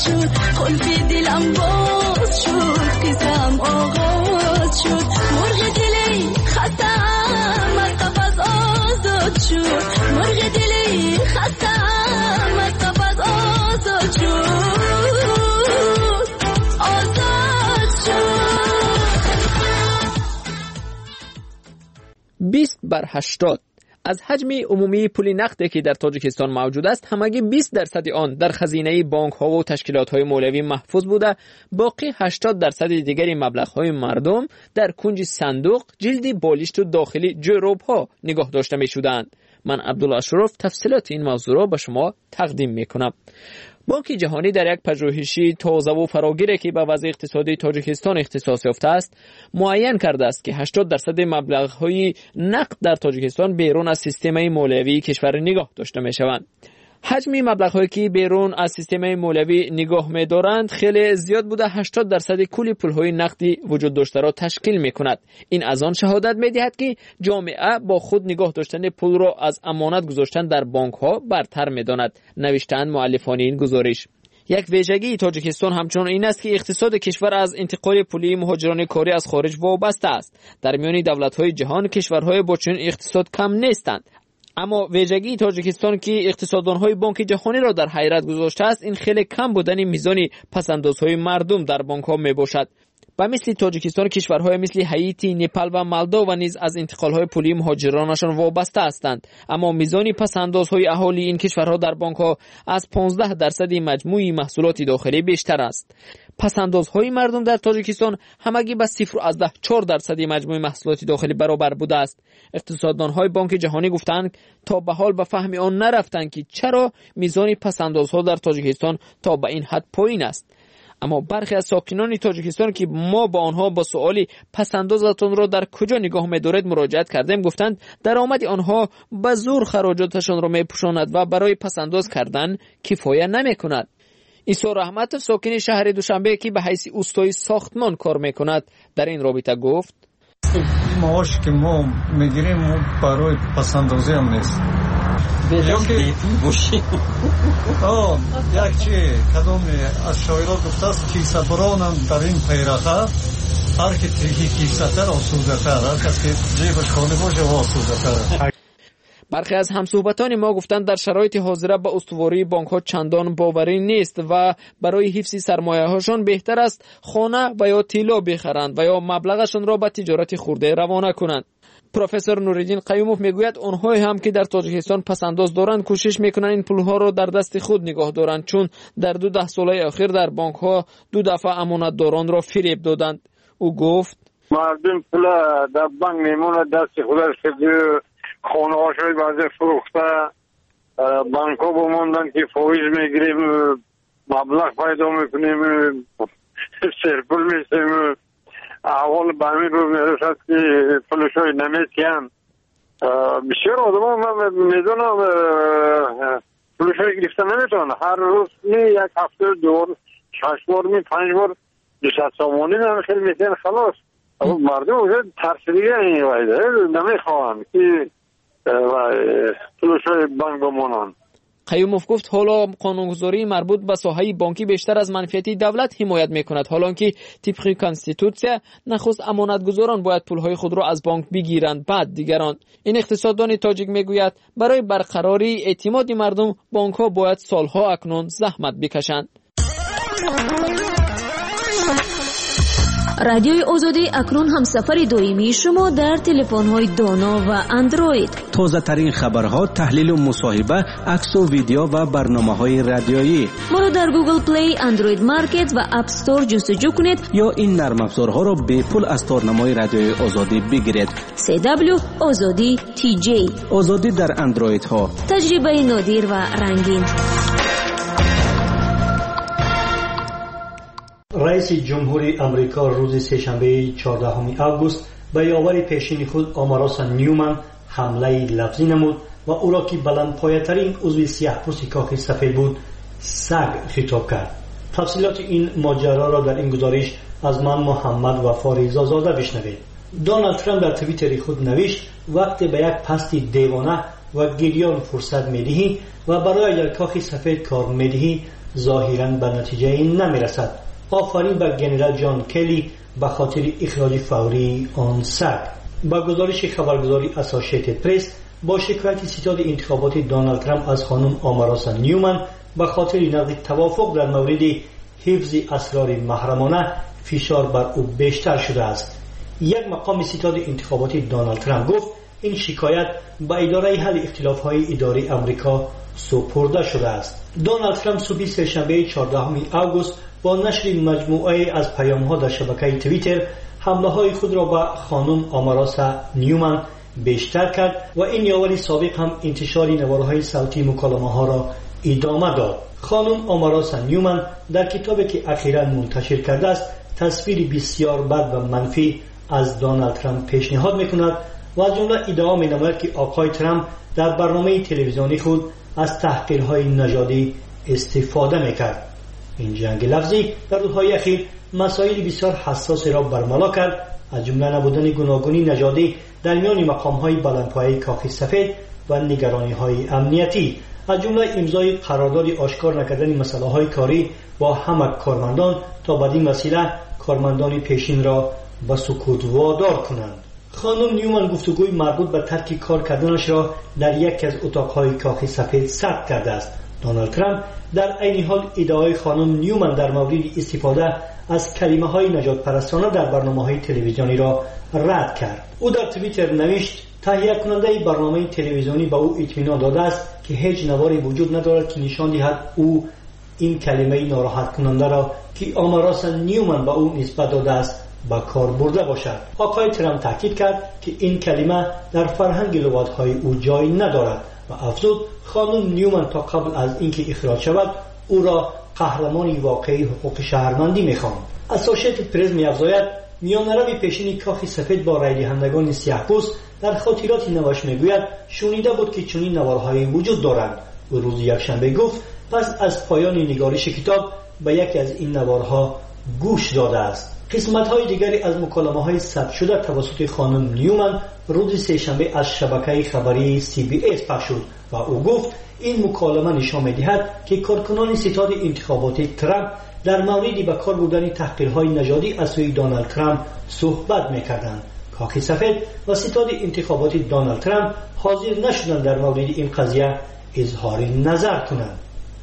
شد قلب دلم باز شد قصم آغاز شد مرغ دلی خستم از قفس آزاد شد مرغ دلی خستم از قفس آزاد شد آزاد شد. بیست بر هشتاد از حجم عمومی پول نقدی که در تاجیکستان موجود است همگی بیست درصد آن در خزینه بانک ها و تشکیلات های مولوی محفوظ بوده، باقی هشتاد درصد دیگری مبلغ های مردم در کنج صندوق، جلد بالشت و داخلی جیروب ها نگاه داشته می شدند. من عبدالله اشرف تفصیلات این موضوع را به شما تقدیم می کنم. بانک جهانی در یک پژوهشی تازه و فراگیری که به وضع اقتصادی تاجیکستان اختصاص یافته است معین کرده است که هشتاد درصد مبلغ‌های نقد در تاجیکستان بیرون از سیستم مولوی کشور نگاه داشته می‌شوند. حجم مبلغ‌هایی که بیرون از سیستم مولوی نگاه می‌دارند خیلی زیاد بوده، هشتاد درصد کل پول‌های نقدی وجود داشته را تشکیل می‌کند. این از آن شهادت می‌دهد که جامعه با خود نگاه داشتن پول را از امانت گذاشتن در بانک‌ها برتر می‌داند، نوشتند مؤلفان این گزارش. یک ویژگی تاجیکستان همچنان این است که اقتصاد کشور از انتقال پولی مهاجران کاری از خارج وابسته است. در میان دولت‌های جهان کشورهای با چنین اقتصاد کم نیستند. اما ویژگی تاجیکستان که اقتصاددان‌های بانک جهانی را در حیرت گذاشته است این خیلی کم بودن میزان پسندازهای مردم در بانک‌ها میباشد. و مثل تاجیکستان کشورهای مثل هایتی، نپال و مالدو و نیز از انتقال‌های پولی مهاجرانشان وابسته هستند، اما میزان پسندازهای اهالی این کشورها در بانک‌ها از پانزده درصد مجموع محصولات داخلی بیشتر است. پسندازهای مردم در تاجیکستان همگی به صفر و از چهار درصد مجموع محصولات داخلی برابر بوده است. اقتصاددان‌های بانک جهانی گفتند تا به حال به فهم آن نرفتند که چرا میزان پسندازها در تاجیکستان تا به این حد پایین است. اما برخی از ساکنان تاجیکستان که ما با آنها با سوالی پسندازتان را در کجا نگاه می‌دارید مراجعت کردیم گفتند درآمد آنها به زور خراجاتشان را می‌پوشاند و برای پسنداز کردن کفایت نمی‌کند. ایسا رحمت ساکن شهر دوشنبه که به حیث اوستای ساختمان کار می‌کند در این رابطه گفت معاش که ما می‌گیریم برای پسندازی هم نیست. آه یک چی کدام از شاعران گفته است کیسه برانم در این پیرخه هر که تریکی کیسه تر آسوده تر هر کس که جیبش خالی باشه آسوده تر. برخی از همصحبتان ما گفتند در شرایط حاضره به استواری بانک ها چندان باوری نیست و برای حفظ سرمایه هاشون بهتر است خانه و یا طلا بخرند و یا مبلغشون را به تجارت خرده روانه کنند. پروفسور نوریدین قیوموف میگوید آنهایی هم که در تاجیکستان پسنداز دارند کوشش میکنند این پولها را در دست خود نگاه دارند، چون در دو ده ساله اخیر در بانک ها دو دفعه امانتداران را فریب دادند. او گفت مردم پول در بانک میمونه دست خودش که خانه هاشوی بعضی فروخته بانک ها بماندن که فایز میگیریم مبلغ پیدا میکنیم سرپل میسیم اول به همین رو میرسد که پولشوی نمیسیم. بسیار آدم ها میدونم پولشوی گرفته نمیتونن، هر روز می یک هفته دور شش بار می پنج بار دوست سامانی می خیلی میتین خلاص. مردم اوزه ترسیدگه این وایده نمیخواهن که پولشوی بانک بمانن. قیوموف گفت حالا قانونگذاری مربوط به ساحه بانکی بیشتر از منفعت دولت حمایت میکند، حالا که طبق کانستیتوسیا نخست امانتگزاران باید پولهای خود را از بانک بگیرند بعد دیگران. این اقتصاددان تاجیک میگوید برای برقراری اعتماد مردم بانک ها باید سالها اکنون زحمت بکشند. رادیوی آزادی اکنون هم سفر دائمی شما در تلفن‌های دانا و اندروید. تازه ترین خبرها، تحلیل و مصاحبه، عکس و ویدیو و برنامه‌های رادیویی. ما را در گوگل پلی، اندروید مارکت و اپ استور جستجو کنید یا این نرم افزارها را به پول از تارنمای رادیوی آزادی بگیرید. سی دبلیو آزادی تی جی. آزادی در اندروید ها. تجربه نادر و رنگین. رئیس جمهوری آمریکا روز سه‌شنبه چهاردهم آگوست به یاور پیشین خود آماراسا نیومن حمله لفظی نمود و او را که بلندپایه‌ترین عضو سیاه‌پوست کاخ سفید بود سگ خطاب کرد. تفصیلات این ماجرا را در این گزارش از من محمد وفا رضازاده بشنوید. دونالد ترامپ در توییتر خود نوشت وقتی به یک پستی دیوانه و گریان فرصت می‌دهی و برای در کاخ سفید کار می‌دهی ظاهراً به نتیجه نمی رسد. آفرین به جنرال جان کلی به خاطر اخراج فوری آن سگ. با گزارش خبرگزاری اسوسییتد پرس، با شکایت ستاد انتخابات دونالد ترامپ از خانم آماراسا نیومن به خاطر نقض توافق در مورد حفظ اسرار محرمانه فشار بر او بیشتر شده است. یک مقام ستاد انتخابات دونالد ترامپ گفت این شکایت به اداره حل اختلاف‌های اداری آمریکا سپرده شده است. دونالد ترامپ صبح سه‌شنبه چهاردهم آگوست با نشر مجموعه از پیام‌ها در شبکه توییتر حمله‌های خود را به خانم آماراسا نیومن بیشتر کرد و این یاوری سابق هم انتشار نوارهای صوتی مکالمه‌ها را ادامه داد. خانم آماراسا نیومن در کتابی که اخیراً منتشر کرده است تصویر بسیار بد و منفی از دونالد ترامپ پیشنهاد می‌کند و از جمله ادعا می‌نماید که آقای ترامپ در برنامه تلویزیونی خود از تحقیرهای نژادی استفاده می‌کرد. این جنگ لفظی در روزهای اخیر مسائل بسیار حساس را برملا کرد، از جمله نبودن گوناگونی نژادی در میان مقام‌های بلندپایه کاخ سفید و نگرانی‌های امنیتی، از جمله امضای قرارداد آشکار نکردن مسائل کاری با همه کارمندان تا بدین وسیله کارمندان پیشین را به سکوت وادار کنند. خانم نیومن گفتگوی مربوط به ترک کار کردنش را در یکی از اتاق‌های کاخ سفید ثبت کرده است. دونالد ترامپ در عین حال ادعای خانم نیومن در مورد استفاده از کلمه‌های نجات پرستانه در برنامه‌های تلویزیونی را رد کرد. او در توییتر نوشت تهیه کننده برنامه تلویزیونی به او اطمینان داده است که هیچ نواری وجود ندارد که نشان دهد او این کلمه ناراحت کننده را که آماراسا نیومن به او نسبت داده است با کار برده باشد. آقای ترامپ تاکید کرد که این کلمه در فرهنگ لغات‌های او جای ندارد و افزود خانم نیومن تا قبل از اینکه اخراج شود او را قهرمان واقعی حقوق شهروندی می‌خواند. اسوسییتد پرس می‌افزاید میانرو پیشین کاخ سفید با رای دهندگان سیاه‌پوست در خاطرات نوش میگوید شنیده بود که چنین نوارهایی وجود دارند و روز یکشنبه گفت پس از پایان نگارش کتاب به یکی از این نوارها گوش داده است. قسمت‌های دیگری از مکالمه‌های ثبت شده توسط خانم نیومن روز سه‌شنبه از شبکه خبری سی بی اس پخش شد و او گفت این مکالمه نشان می‌دهد که کارکنان ستاد انتخاباتی ترامپ در مورد به کار بردن تحقیرهای نژادی از سوی دونالد ترامپ صحبت می‌کردند. کاخ سفید و ستاد انتخاباتی دونالد ترامپ حاضر نشدند در مورد این قضیه اظهار نظر کنند.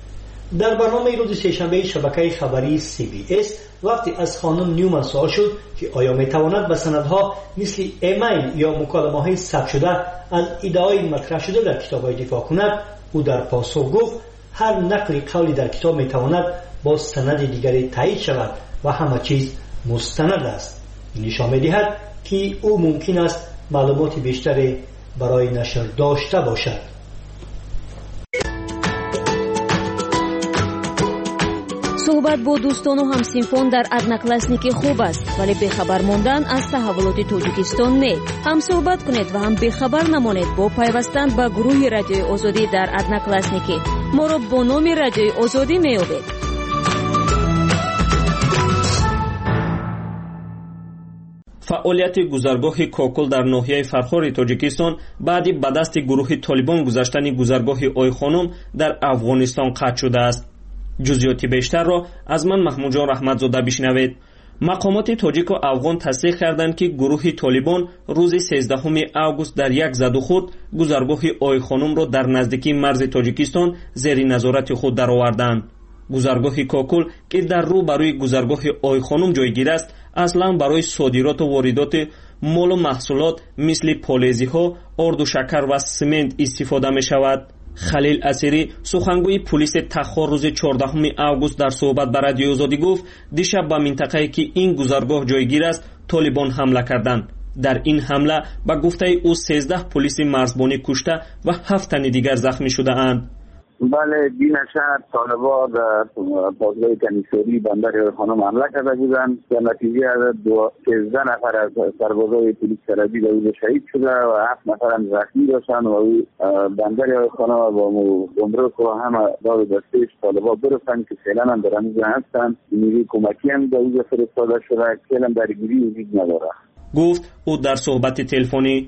در برنامه روز سه‌شنبه شبکه خبری سی بی اس وقتی از خانم نیومن سوال شد که آیا میتواند به سندها مثل ایمیل یا مکالمه‌های ثبت شده از ادعای مطرح شده در کتاب‌های دفاع کند، او در پاسخ گفت هر نقل قولی در کتاب میتواند با سند دیگری تایید شود و همه چیز مستند است. این نشان می‌دهد که او ممکن است معلومات بیشتری برای نشر داشته باشد. صحبت با دوستان و همسینفون در ادناکلاسنیکی خوب است، ولی بخبر موندن از تحولات تاجیکستان نه. هم صحبت کنید و هم بخبر نمانید با پیوستن به گروه رادیوی آزادی در ادناکلاسنیکی. ما را با نام رادیوی آزادی میابید. فعالیت گذرگاه کوکل در ناحیه فرخار تاجیکستان بعدی به دست گروه طالبان گذشتن گذرگاه آی خانم در افغانستان قطع شده است. جزئیات بیشتر را از من محمود جان رحمتزاده بشنوید. مقامات تاجیک و افغان تصدیق کردند که گروه طالبان روز سیزدهم آگوست در یک زد و خورد گذرگاه آی خانم را در نزدیکی مرز تاجیکستان زیر نظارت خود درآوردند. گذرگاه کوکل که در رو برای گذرگاه آی خانم جایگیر است، اصلا برای صادرات و واردات مال و محصولات مثل پالیزی ها، آرد و شکر و سمنت استفاده می شود. خلیل اسیری سخنگوی پلیس تخار روز چهاردهم آگوست در صحبت با رادیو آزادی گفت دیشب به منطقه‌ای که این گذرگاه جایگیر است طالبان حمله کردند. در این حمله به گفته او سیزده پلیس مرزبانی کشته و هفت تن دیگر زخمی شده اند. بله، دین شهر طالبا در فاضلای کنیسوری بندر خانم حمله کرده بودند. در نتیجه دو سیزده نفر از سربازای پلیس کربی در اونجا شهید شده و هفت نفر هم زخمی داشتند و او بندر خانم با گمرک و همه داد دستش طالبا برسند که فعلا هم در اونجا هستند. نیروی کمکی هم در اونجا فرستاده شده که فعلا درگیری وجود نداره. گفت او در صحبت تلفنی.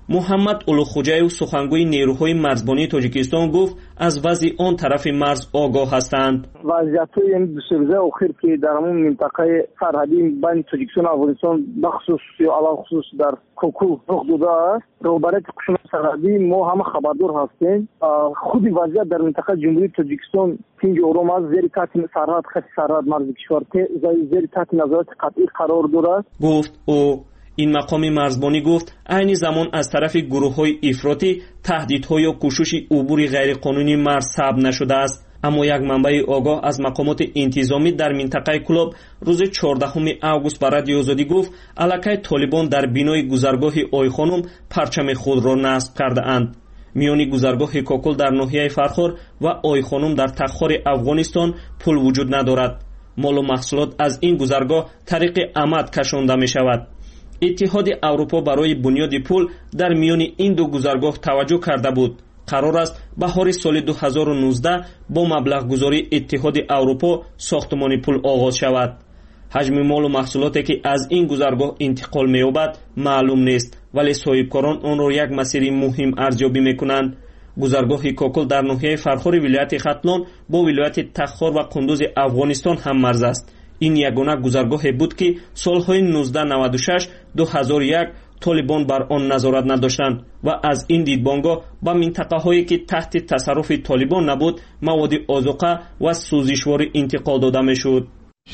محمد اولوخوجایو سخنگوی نیروهای مرزبانی تاجیکستان گفت از وضع آن طرف مرز آگاه هستند. وضعیت این دو سه روزه اخیر که در همون منطقه سرحدی بین تاجیکستان و افغانستان بخصوص یا علاوه خصوص در کوکو رخ داده است. روبرای خشونت سرحدی ما همه خبردار هستیم. خود وضعیت در منطقه جمهوری تاجیکستان پنج اورم از زیر تحت سرحد خط سرحد مرز کشور زیر تحت نظارت قطعی قرار دارد. گفت او این مقام مرزبانی گفت عین زمان از طرف گروه‌های افراطی تهدیدها یا کوشش عبور غیرقانونی مرز ثبت نشده است. اما یک منبع آگاه از مقامات انتظامی در منطقه کلوب روز چهاردهم اوگوست به رادیو آزادی گفت الکای طالبان در بینای گذرگاه آی خانم پرچم خود را نصب کرده اند. میانی گذرگاه کاکل در ناحیه فرخور و آی خانم در تخار افغانستان پل وجود ندارد. مال و محصولات از این گذرگاه طریق عمد کشانده می شود. اتحاد اروپا برای بنیاد پل در میان این دو گذرگاه توجه کرده بود. قرار است بهار سال دو هزار و نوزده با مبلغ گذاری اتحاد اروپا ساختمان پل آغاز شود. حجم مال و محصولاتی که از این گذرگاه انتقال می‌یابد معلوم نیست، ولی صاحبکاران آن را یک مسیر مهم ارزیابی می‌کنند. گذرگاه کاکل در ناحیه فرخور ولایت ختلان با ولایت تخار و قندوز افغانستان هم مرز است. این یگانه گذرگاه بود که سالهای نوزده نود و شش دو هزار و یک طالبان بر آن نظارت نداشتند و از این دیدبانگاه به منطقه هایی که تحت تصرف طالبان نبود مواد آذوقه و سوزشوار انتقال داده میشد.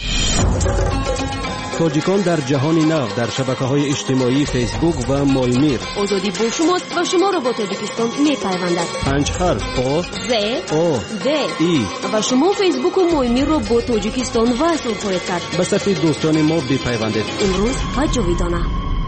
تاجیکان در جهان نو در شبکه‌های اجتماعی فیسبوک و مایمیر. آزادی با شماست و شما را با تاجیکستان می‌پیوندد. پنج حرف آ ز او د ای و شما فیسبوک و مایمیر را با تاجیکستان وصل خواهید کرد. به صف دوستان ما بپیوندید. امروز و جاویدانه.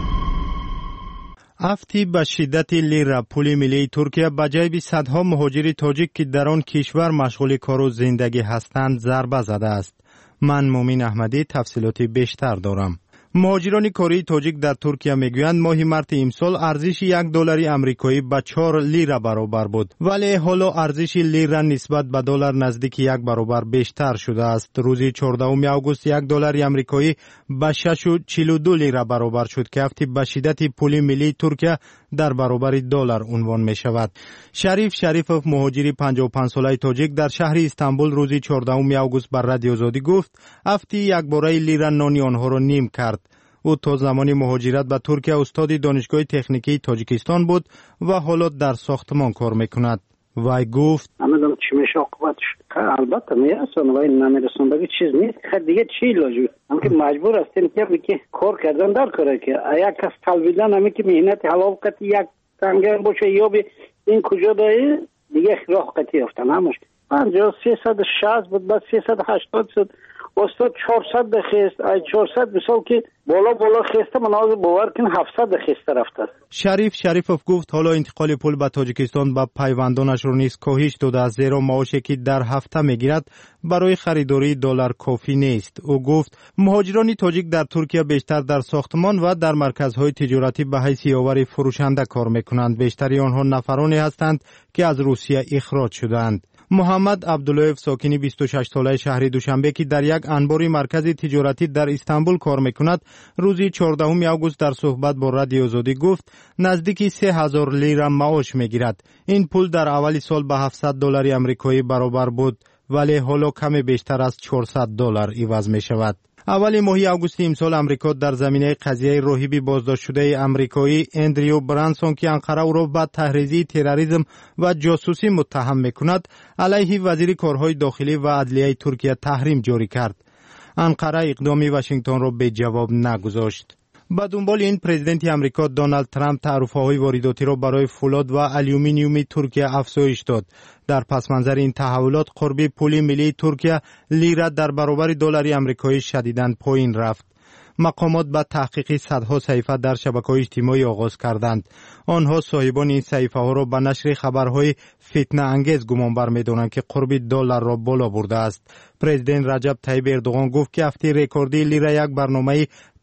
افتی به شدت لیره پول ملی ترکیه به جیب صدها مهاجر تاجیک که در آن کشور مشغول کار و زندگی هستند ضربه زده است. من مومین احمدی تفصیلاتی بیشتر دارم. مهاجران کاری تاجیک در ترکیه میگویند ماه مارت امسال ارزش یک دلار آمریکایی به چهار لیره برابر بود، ولی حالا ارزش لیره نسبت به دلار نزدیک یک برابر بیشتر شده است. روز چهاردهم اوگوست یک دلار آمریکایی به شش و چهل و دو لیره برابر شد که افتی به شدت پول ملی ترکیه در برابر دلار عنوان می شود. شریف شریفوف مهاجر پنجاه و پنج ساله تاجیک در شهر استانبول روز چهاردهم اوگوست بر رادیو آزادی گفت افتی یک باره لیره نانی آنها را نیم کرد. او تا زمانی مهاجرت به ترکیه استاد دانشگاه تکنیکی تاجیکستان بود و حالا در ساختمان کار میکند. وی گفت همه چی میشه عاقبتش البته میرسونه و این نمیرسونه دیگه چیز نیست. خیلی دیگه چی علاجه؟ هم که مجبور هستیم که که کار کردن در کاره که یک کس طلبیدن همی که مهنت حلاوقت یک تنگه باشه یا بی این کجا داره دیگه راه قطعی افتن همش پنجاه سیصد و شصت بود بعد سیصد و هشتاد شد استاد چهارصد دخیست ای چهارصد مثال که بالا بالا خیسته مناظر باور کن هفتصد دخیسته رفته. شریف شریفوف گفت حالا انتقال پول به تاجیکستان به پیوندانش رو نیز کاهش داده است، زیرا معاشی که در هفته میگیرد برای خریداری دلار کافی نیست. او گفت مهاجران تاجیک در ترکیه بیشتر در ساختمان و در مرکزهای تجارتی به حیث یاور فروشنده کار میکنند. بیشتری آنها نفرانی هستند که از روسیه اخراج شدند. محمد عبداللهیف ساکنی بیست و شش ساله شهر دوشنبه که در یک انبار مرکز تجارتی در استانبول کار میکند روز چهاردهم اوگوست در صحبت با رادیو آزادی گفت نزدیک سه هزار لیره معاش میگیرد. این پول در اول سال به هفتصد دلار آمریکایی برابر بود، ولی حالا کمی بیشتر از چهارصد دلار عوض می شود. اول ماه اوگوست امسال امریکا در زمینه قضیه راهبی بازداشت شده امریکایی اندریو برانسون که انقره او را به تحریض تروریسم و جاسوسی متهم میکند علیه وزیر کارهای داخلی و عدلیه ترکیه تحریم جاری کرد. انقره اقدام واشنگتن را به جواب نگذاشت. با دنبال این پرزیدنت امریکا دونالد ترامپ تعرفه‌های وارداتی را برای فولاد و آلومینیوم ترکیه افزایش داد. در پس منظر این تحولات قربی پول ملی ترکیه لیره در برابر دلار آمریکایی شدیداً پایین رفت. مقامات به تحقیق صدها صحیفه در شبکه‌های اجتماعی آغاز کردند. آنها صاحبان این صحیفه ها را به نشر خبرهای فتنه انگیز گمان برمی‌دارند که قرب دلار را بالا برده است. پرزیدنت رجب طیب اردوغان گفت که هفته رکوردی لیره یک برنامه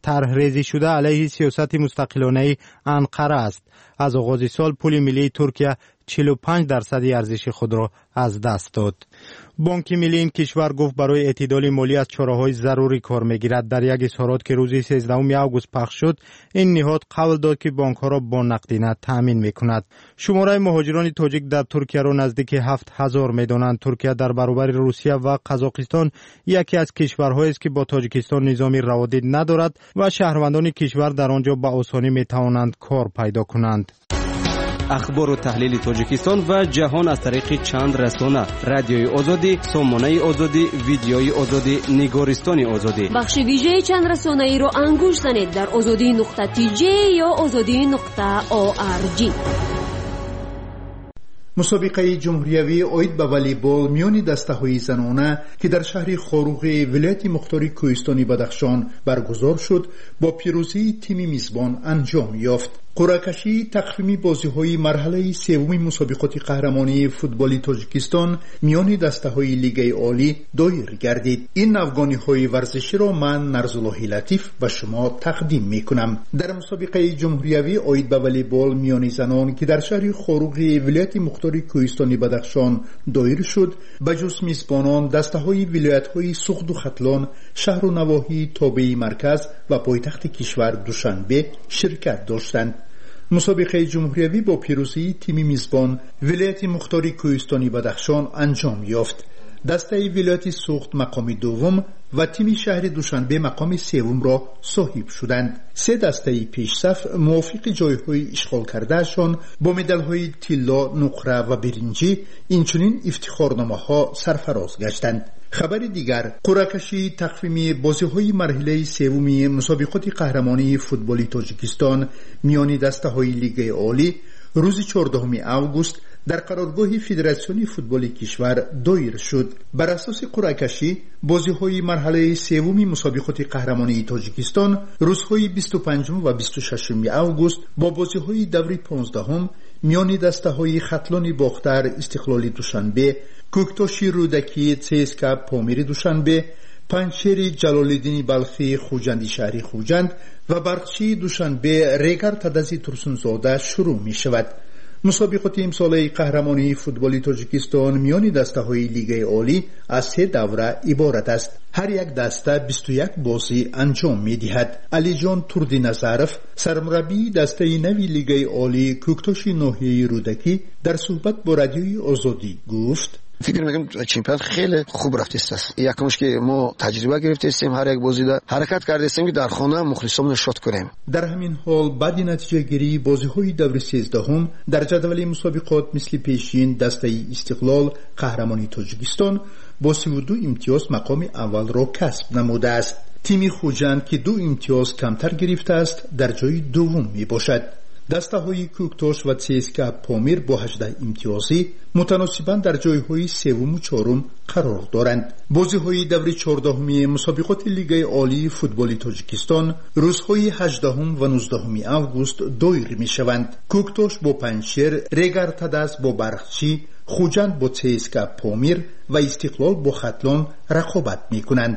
طرحریزی شده علیه سیاست مستقلانه انقره است. از آغاز سال پول ملی ترکیه چهل و پنج درصد ارزش خود را از دست داد. بانک ملی این کشور گفت برای اعتدال مالی از چاره‌های ضروری کار می‌گیرد. در یک اظهارات که روز سیزدهم آگوست پخش شد، این نهاد قول داد که بانک‌ها را با نقدینه تأمین می‌کند. شماره مهاجران تاجیک در ترکیه را نزدیک هفت هزار می‌دانند. ترکیه در برابر روسیه و قزاقستان یکی از کشورهایی است که با تاجیکستان نظامی روابط ندارد و شهروندان کشور در آنجا به آسانی می‌توانند کار پیدا کنند. اخبار و تحلیل تاجیکستان و جهان از طریق چند رسانه: رادیوی آزادی، سامانه آزادی، ویدیوی آزادی، نگارستان آزادی. بخش ویژه چند رسانه ای رو انگوش زنید در آزادی نقطه تی جی یا آزادی نقطه او آر جی. مسابقه جمهوریوی اوید به والیبال میان دسته‌های زنانه که در شهر خاروق ولایت مختار کوهستانی بدخشان برگزار شد با پیروزی تیم میزبان انجام یافت. قرعه‌کشی تقویم بازی‌های مرحله سوم مسابقات قهرمانی فوتبال تاجیکستان میان دسته‌های لیگ عالی دایر گردید. این افغانی‌های ورزشی را من نرزالله لطیف به شما تقدیم می‌کنم. در مسابقه جمهوریوی اوید به والیبال میان زنان که در شهر خاروق ولایت مختار کوهستانی بدخشان دایر شد، بجز میزبانان دسته‌های ولایت‌های سوخت و ختلان، شهر و نواحی تابع مرکز و پایتخت کشور دوشنبه شرکت داشتند. مسابقه جمهوریوی با پیروزی تیم میزبان ولایت مختار کوهستانی بدخشان انجام یافت. دسته ولایت سوخت مقام دوم و تیم شهر دوشنبه مقام سوم را صاحب شدند. سه دسته پیش صف موافق جایهای اشغال کردهشان با مدال‌های طلا، نقره و برنجی اینچنین افتخارنامه‌ها سرفراز گشتند. خبر دیگر: قرعه‌کشی تقویم بازی‌های مرحله سوم مسابقات قهرمانی فوتبال تاجیکستان میان دسته‌های لیگ عالی روز چهاردهم آگوست در قرارگاه فدراسیون فوتبال کشور دایر شد. بر اساس قرعه‌کشی بازی‌های مرحله سوم مسابقات قهرمانی تاجیکستان روزهای بیست و پنجم و بیست و ششم آگوست با بازی‌های دور پانزدهم میان دسته‌های ختلان باختر استقلال دوشنبه، کوکتاشی رودکی سیسکا پامیر دوشنبه، پنچری جلال‌الدین بلخی خوجندی شهری خوجند و برقچی دوشنبه ریگر تدزی ترسونزاده شروع می شود. مسابقات امساله قهرمانی فوتبال تاجیکستان میان دسته‌های لیگ عالی از سه دوره عبارت است. هر یک دسته بیست و یک بازی انجام می‌دهد. علی جان توردی نظرف، سرمربی دسته نوی لیگ عالی کوکتاش ناحیه رودکی، در صحبت با رادیوی آزادی گفت: فکر میکنم چمپیونات خیلی خوب رفته است. یکمش که ما تجربه گرفتیم، هر یک بازی دا حرکت کردیم که در خانه مخلصان شاد کنیم. در همین حال بعد نتیجه گیری بازی‌های دور سیزدهم در جدول مسابقات مثل پیشین دسته استقلال قهرمانی تاجیکستان با سی و دو امتیاز مقام اول را کسب نموده است. تیم خوجند که دو امتیاز کمتر گرفته است در جای دوم می باشد. دسته های کوکتاش و سیسکا پامیر با هجده امتیازی متناسباً در جایهای سوم و چهارم قرار دارند. بازی های دور چهاردهم مسابقات لیگ عالی فوتبال تاجیکستان روزهای هجدهم و نوزدهم آگوست دایر می شوند. کوکتاش با پنچر، ریگر تدس با برخچی، خوجند با سیسکا پامیر و استقلال با ختلان رقابت می کنند.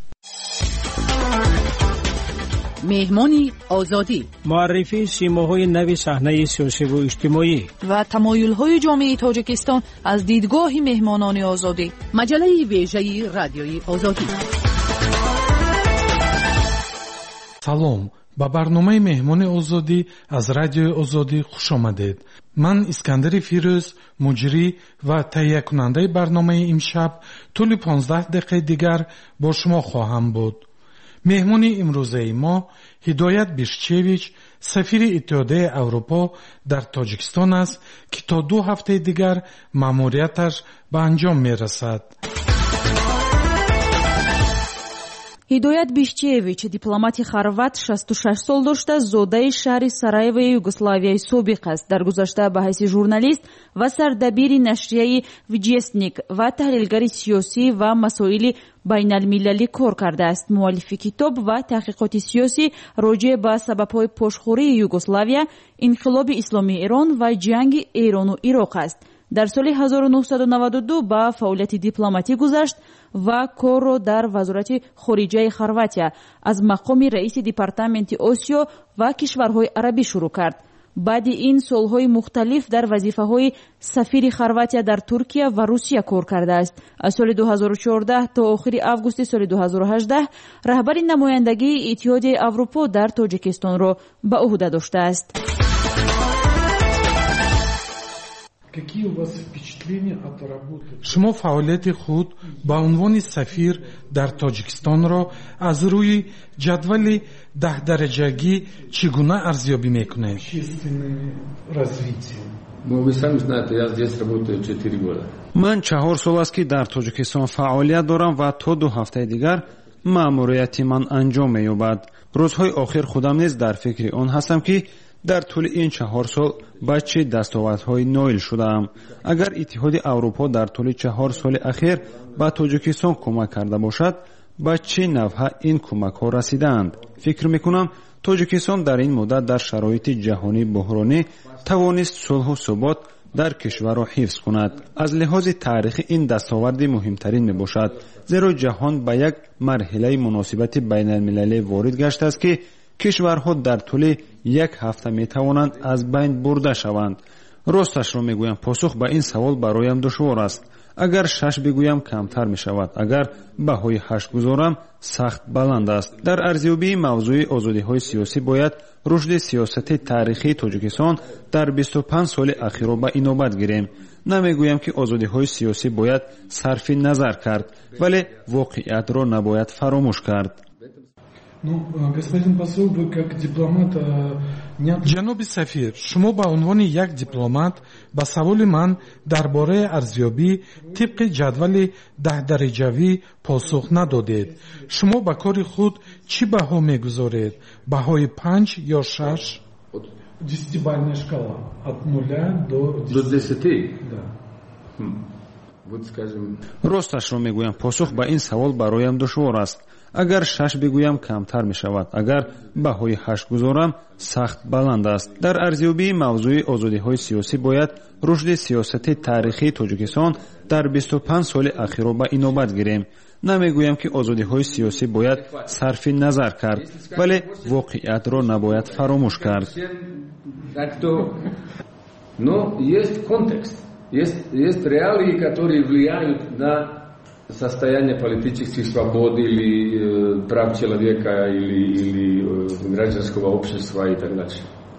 مهمانی آزادی، معرفی سیماهای نوی صحنه سیاسی و اجتماعی و تمایل‌های جامعه تاجیکستان از دیدگاه مهمانان آزادی. مجله ویژه رادیوی آزادی. سلام، با برنامه مهمان آزادی از رادیوی آزادی خوش آمدید. من اسکندر فیروز، مجری و تهیه کننده برنامه امشب طول پانزده دقیقه دیگر با شما خواهم بود. مهمانی امروزه ما هدایت بیشچویچ، سفیر اتحادیه اروپا در تاجیکستان است که تا دو هفته دیگر مأموریتش به انجام می رسد. هدایت بیشچویچ دیپلمات خروات شصت و شش سال داشته، زاده شهر سرایو یوگسلاویای سابق است. در گذشته به حیث ژورنالیست و سردبیر نشریه ویجیسنیک و تحلیلگر سیاسی و مسائل بین المللی کار کرده است. مؤلف کتاب و تحقیقات سیاسی راجع به سبب‌های پاشخوری یوگسلاویا، انقلاب اسلامی ایران و جنگ ایران و عراق است. дар соли ҳазору нуҳсаду наваду ду ба фаъолияти дипломатӣ гузашт ва корро дар вазорати хориҷаи Хорватия аз мақоми раиси департаменти Осиё ва кишварҳои арабӣ шурӯъ кард. баъди ин солҳои мухталиф дар вазифаҳои сафири Хорватия дар Туркия ва Русия кор кардааст. аз соли ду ҳазору чордаҳ то охири августи соли ду ҳазору ҳаждаҳ раҳбари намояндагии Иттиҳодияи Аврупо дар Тоҷикистонро ба уҳда доштааст. шумо фаъолияти худ ба унвони сафир дар Тоҷикистонро аз рӯи ҷадвали даҳдараҷагӣ чӣ гуна арзёбӣ мекунед? ман чаҳор сол аст ки дар Тоҷикистон фаъолият дорам ва то ду ҳафтаи дигар маъмурияти ман анҷом меёбад. рӯзҳои охир худам низ дар фикри он ҳастам ки дар тӯли ин чаҳор сол ба чӣ дастовардҳои ноил шудаам. агар Иттиҳоди Аврупо дар тӯли чаҳор соли ахир ба Тоҷикистон кӯмак карда бошад, ба чӣ навъ ин кӯмакҳо расидаанд? фикр мекунам Тоҷикистон дар ин муддат дар шароити ҷаҳонӣ буҳронӣ тавонист сулҳу субот дар кишварро ҳифз кунад. аз лиҳози таърихӣ ин дастоварди муҳимтарин мебошад, зеро ҷаҳон ба як марҳилаи муносибати байналмилалӣ ворид гаштааст ки кишварҳо дар тӯли як ҳафта метавонанд аз байн бурда шаванд. росташро мегӯям, посух ба ин савол бароям душвор аст. агар шаш бигӯям камтар мешавад, агар баҳои ҳашт гузорам сахт баланд аст. дар арзёбии мавзӯи озодиҳои сиёсӣ бояд рушди сиёсати таърихии Тоҷикистон дар бисту панҷ соли ахирро ба инобат гирем. намегӯям ки озодиҳои сиёсӣ бояд сарфи назар кард, вале воқеиятро набояд фаромӯш кард. ҷаноби сафир, шумо ба унвони як дипломат ба саволи ман дар бораи арзёбӣ тибқи ҷадвали даҳдараҷавӣ посух надодед. шумо ба кори худ чӣ баҳо мегузоред? баҳои панҷ ё шаш? десятибалльная шкала от нуля до десяти. росташро мегӯям, посух ба ин савол бароям душвор аст. агар шаш бигӯям камтар мешавад, агар баҳои ҳашт гузорам сахт баланд аст. дар арзёбии мавзӯи озодиҳои сиёсӣ бояд рушди сиёсати таърихии Тоҷикистон дар бисту панҷ соли ахирро ба инобат гирем. намегӯям ки озодиҳои сиёсӣ бояд сарфи назар кард, вале воқеиятро набояд фаромӯш кард. Но есть контекст, есть, есть реалии, которые влияют на состояние политических свобод или э, прав человека или, или э, гражданского общества и так дальше.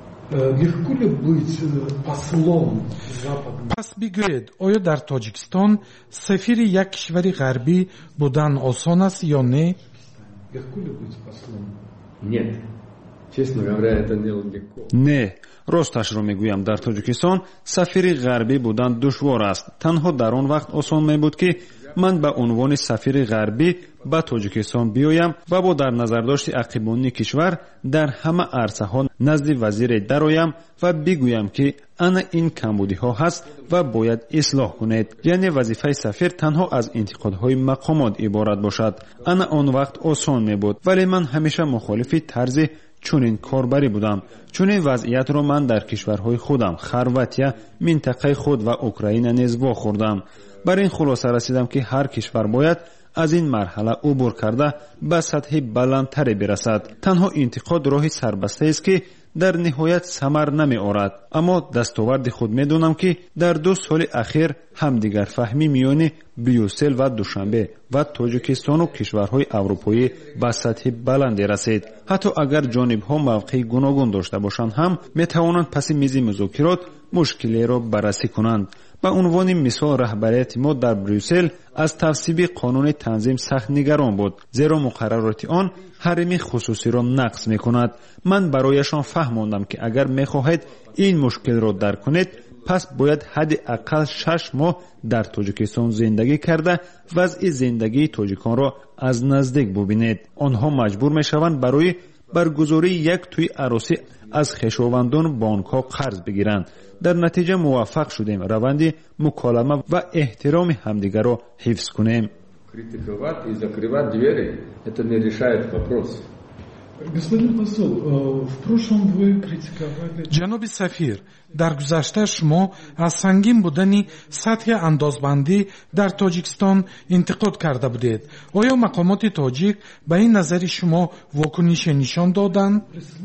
Легко ли быть послом Запада? пас бигӯед, оё дар Тоҷикистон сафири як кишвари ғарбӣ будан осон аст ё не? Легко ли быть послом? Нет. Честно говоря, это не легко. Не, росташро мегӯям, дар Тоҷикистон сафири ғарбӣ будан душвор аст. танҳо дар он вақт осон мебуд ки ман ба унвони сафири ғарбӣ ба Тоҷикистон биёям ва бо дар назардошти ақибони кишвар дар ҳама арсаҳо назди вазире дароям ва бигӯям ки ана ин камбудиҳо ҳаст ва бояд ислоҳ кунед. яъне вазифаи сафир танҳо аз интиқодҳои мақомот иборат бошад. ана он вақт осон мебуд, вале ман ҳамеша мухолифи тарзи чунин корбарӣ будам. чунин вазъиятро ман дар кишварҳои худам, Хорватия, минтақаи худ ва Украина низ вохӯрдам. бар ин хулоса расидам ки ҳар кишвар бояд аз ин марҳала убур карда ба сатҳи баландтаре бирасад. танҳо интиқод роҳи сарбастаест ки дар ниҳоят самар намеорад. аммо дастоварди худ медонам ки дар ду соли ахир ҳамдигарфаҳмӣ миёни Брюссел ва Душанбе ва Тоҷикистону кишварҳои аврупоӣ ба сатҳи баланде расид. ҳатто агар ҷонибҳо мавқеи гуногун дошта бошанд ҳам метавонанд паси мизи музокирот мушкилеро баррасӣ кунанд. ба унвони мисол раҳбарияти мо дар Брюссел аз тавсиби қонуни танзим сахт нигарон буд, зеро муқаррароти он ҳарими хусусиро нақс мекунад. ман барояшон фаҳмондам ки агар мехоҳед ин мушкилро дарк кунед, пас бояд ҳадди ақал шаш моҳ дар Тоҷикистон зиндагӣ карда вазъи зиндагии тоҷиконро аз наздик бубинед. онҳо маҷбур мешаванд барои баргузории як тӯи аросӣ аз хешовандон бонкҳо қарз бигиранд. дар натиҷа муваффақ шудем раванди муколама ва эҳтироми ҳамдигарро ҳифз кунем. Критиковать и закрывать двери – это не решает вопрос. ҷаноби сафир, дар гузашта шумо аз сангин будани сатҳи андозбандӣ дар тоҷикистон интиқод карда будед. оё мақомоти тоҷик ба ин назари шумо вокунише нишон доданд?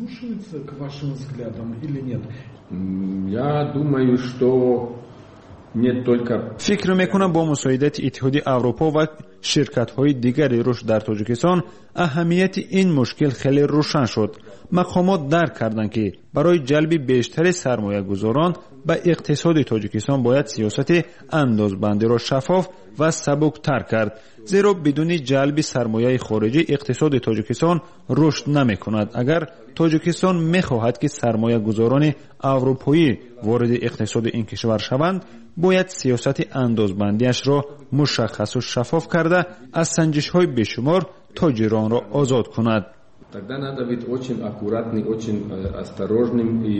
Я думаю, что фикр мекунам бо мусоидати иттиҳоди аврупо ва ширкатҳои дигари рушд дар тоҷикистон аҳамияти ин мушкил хеле рӯшан шуд. мақомот дарк карданд ки барои ҷалби бештари сармоягузорон ба иқтисоди тоҷикистон бояд сиёсати андозбандиро шаффоф ва сабуктар кард, зеро бидуни ҷалби сармояи хориҷӣ иқтисоди тоҷикистон рушд намекунад. агар тоҷикистон мехоҳад ки сармоягузорони аврупоӣ вориди иқтисоди ин кишвар шаванд, бояд сиёсати андозбандиашро мушаххасу шаффоф карда аз санҷишҳои бешумор тоҷиронро озод кунад. Тогда надо быть очень аккуратным, очень осторожным и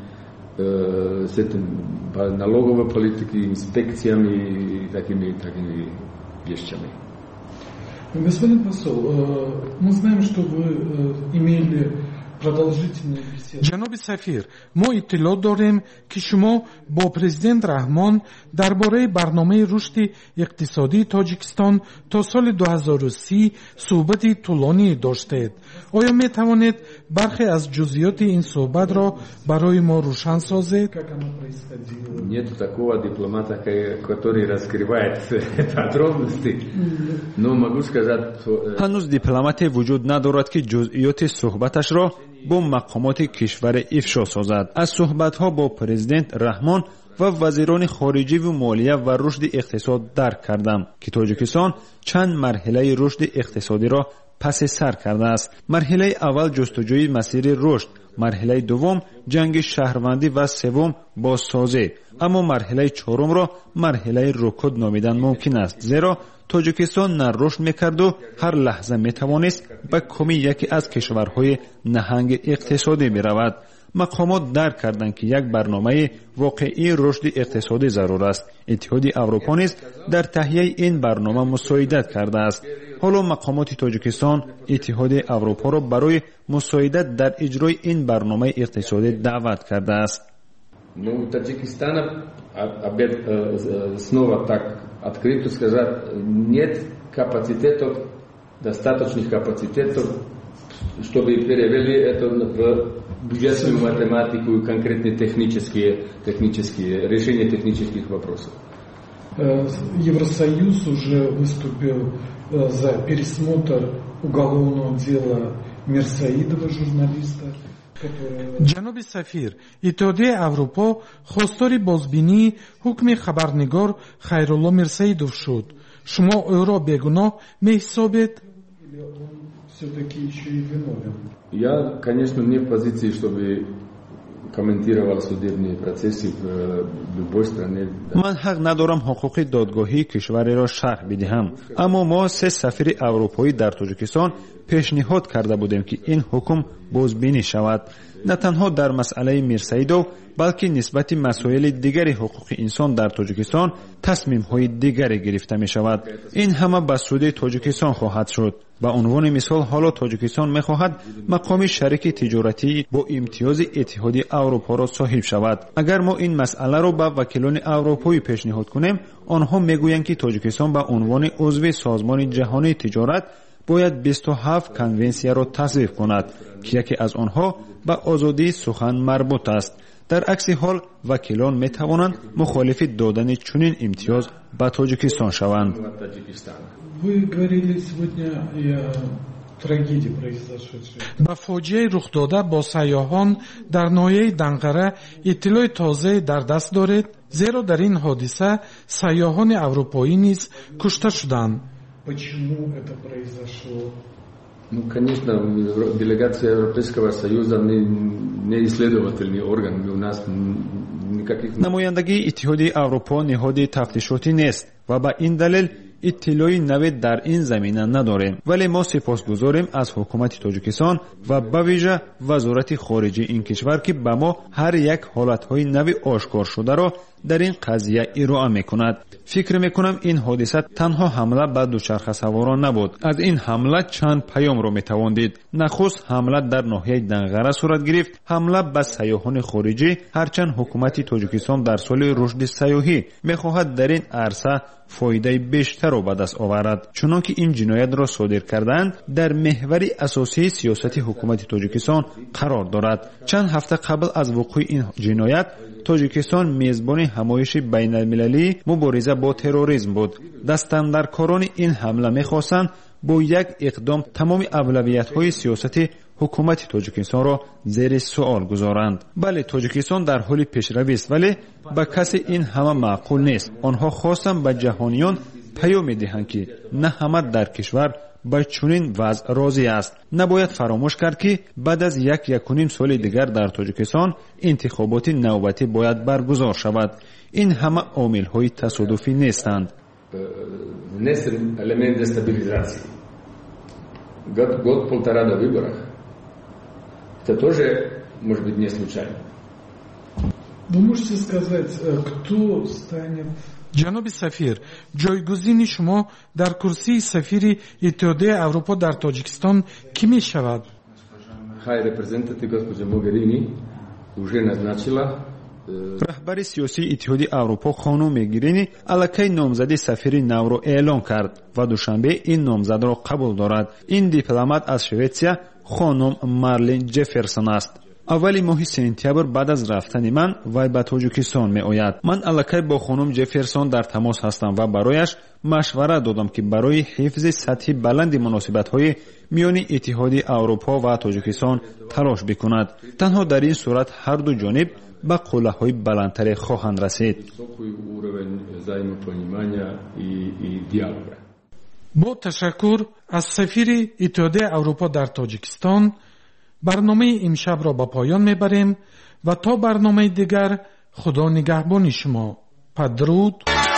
э, с этим налоговой политикой, инспекциями и такими, такими вещами. Господин посол, мы знаем, что вы имели ҷаноби сафир, мо иттилоъ дорем ки шумо бо президент раҳмон дар бораи барномаи рушди иқтисодии тоҷикистон то соли ду ҳазору си суҳбати тӯлонӣ доштед. оё метавонед бархе аз ҷузъиёти ин суҳбатро барои мо рӯшан созед? Нет такого дипломата, который раскрывает подробности, но могу сказать, что ҳанӯз дипломате вуҷуд надорад ки ҷузъиёти суҳбаташро бо мақомоти кишваре ифшо созад. аз суҳбатҳо бо президент раҳмон ва вазирони хориҷиву молия ва рушди иқтисод дарк кардам ки тоҷикистон чанд марҳилаи рушди иқтисодиро паси сар кардааст. марҳилаи аввал ҷустуҷӯи масири рушд, марҳилаи дуввум ҷанги шаҳрвандӣ ва севум бозсозӣ. аммо марҳилаи чорумро марҳилаи рукуд номидан мумкин аст, зеро тоҷикистон на рушд мекарду ҳар лаҳза метавонист ба кӯми яке аз кишварҳои наҳанги иқтисодӣ биравад. мақомот дарк карданд ки як барномаи воқеии рушди иқтисодӣ зарур аст. иттиҳоди аврупо низ дар таҳияи ин барнома мусоидат кардааст. ҳоло мақомоти тоҷикистон иттиҳоди аврупоро барои мусоидат дар иҷрои ин барномаи иқтисодӣ даъват кардааст. Ну, Таджикистана опять снова так открыто сказать, нет капацитетов, достаточных капацитетов, чтобы перевели это в бюджетную математику и конкретные технические, технические решения технических вопросов. Евросоюз уже выступил за пересмотр уголовного дела Мирсаидова, журналиста. ҷаноби сафир, иттиҳодияи аврупо хостори бозбинии ҳукми хабарнигор Хайрулло Мирсаидов шуд. шумо ӯро бегуноҳ меҳисобед? Я, конечно, не в позиции, чтобы комментировал судебные процессы в любой стране. ман ҳақ надорам ҳуқуқи додгоҳии кишвареро шарҳ бидиҳам, аммо мо се сафири аврупоӣ дар тоҷикистон пешниҳод карда будем ки ин ҳукм бозбинӣ шавад, на танҳо дар масъалаи Мирсаидов, балки нисбати масоили дигари ҳуқуқи инсон дар тоҷикистон тасмимҳои дигаре гирифта мешавад. ин ҳама ба суди тоҷикистон хоҳад шуд. ба унвони мисол, ҳоло тоҷикистон мехоҳад мақоми шарики тиҷоратӣ бо имтиёзи иттиҳоди аврупоро соҳиб шавад. агар мо ин масъаларо ба вакилони аврупоӣ пешниҳод кунем, онҳо мегӯянд ки тоҷикистон ба унвони узви созмони ҷаҳонии тиҷорат бояд бисту ҳафт конвенсияро тасвиқ кунад ки яке аз онҳо ба озодии сухан марбут аст. дар акси ҳол вакилон метавонанд мухолифи додани чунин имтиёз ба тоҷикистон шаванд. ба фоҷиаи рухдода бо сайёҳон дар ноҳияи Данғара иттилои тозае дар даст доред, зеро дар ин ҳодиса сайёҳони аврупоӣ низ кушта шуданд. Почему это произошло? Ну, конечно, делегация Европейского Союза не, не исследовательный орган, у нас никаких... намояндагии иттиҳоди аврупо ниҳоди тафтишотӣ нест ва ба ин далел иттилои наве дар ин замина надорем, вале мо сипосгузорем аз ҳукумати тоҷикистон ва ба вижа вазорати хориҷии ин кишвар ки ба мо ҳар як ҳолатҳои нави ошкоршударо در این قضیه ارائه میکند. فکر میکنم این حادثه تنها حمله به دوچرخه سواران نبود. از این حمله چند پیام را میتوان دید. نخست حمله در ناحیه دنغره صورت گرفت، حمله به سیاحان خارجی، هرچند حکومت تاجیکستان در سال رشد سیاحی میخواهد در این عرصه فایده بیشتر را به دست آورد، چنانکه این جنایت را صادر کردن در محور اساسی سیاست حکومت تاجیکستان قرار دارد. چند هفته قبل از وقوع این جنایت تاجیکستان میزبان همایش بین المللی مبارزه با تروریسم بود. دستاندرکاران این حمله میخواستند با یک اقدام تمام اولویت‌های سیاست حکومت تاجیکستان را زیر سوال گذارند. بله، تاجیکستان در حال پیشروی است، ولی به کسی این همه معقول نیست. آنها خواستند به جهانیان پیام دهند که نه همه در کشور به چنین وضع راضی است. نباید فراموش کرد که بعد از یک یک و نیم سال دیگر در تاجیکستان انتخابات نوبتی باید برگزار شود. این همه عامل‌های تصادفی نیستند. Внесен елемент дестабилизации. Год, год-полтора до выборов. Это тоже может быть не случайно. Вы можете сказать, кто станет... جناب سفیر، جایگزین شما در کرسی سفیر اتحادیه اروپا در تاجیکستان کی می شود؟ High representative госпожа Mogherini уже назначила رهبر سیاسی اتحادیه اروپا خانم موگرینی الکی نامزدی سفیر نو را اعلام کرد و دوشنبه این نامزد را قبول دارد. این دیپلمات از شویتسیا خانم مارلین جفرسون است. اولی ماه سپتامبر بعد از رفتن من وی به تاجیکستان می آید. من الکی با خانم جفرسون در تماس هستم و برایش مشوره دادم که برای حفظ سطح بلند مناسبت های میان اتحادیه اروپا و تاجیکستان تلاش بکند. تنها در این صورت هر دو جانب به قوله‌های بلندتر خواهند رسید. با تشکر از سفیر اتحادیه اروپا در تاجیکستان برنامه امشب را به پایان میبریم و تا برنامه دیگر خدا نگهبان شما. بدرود.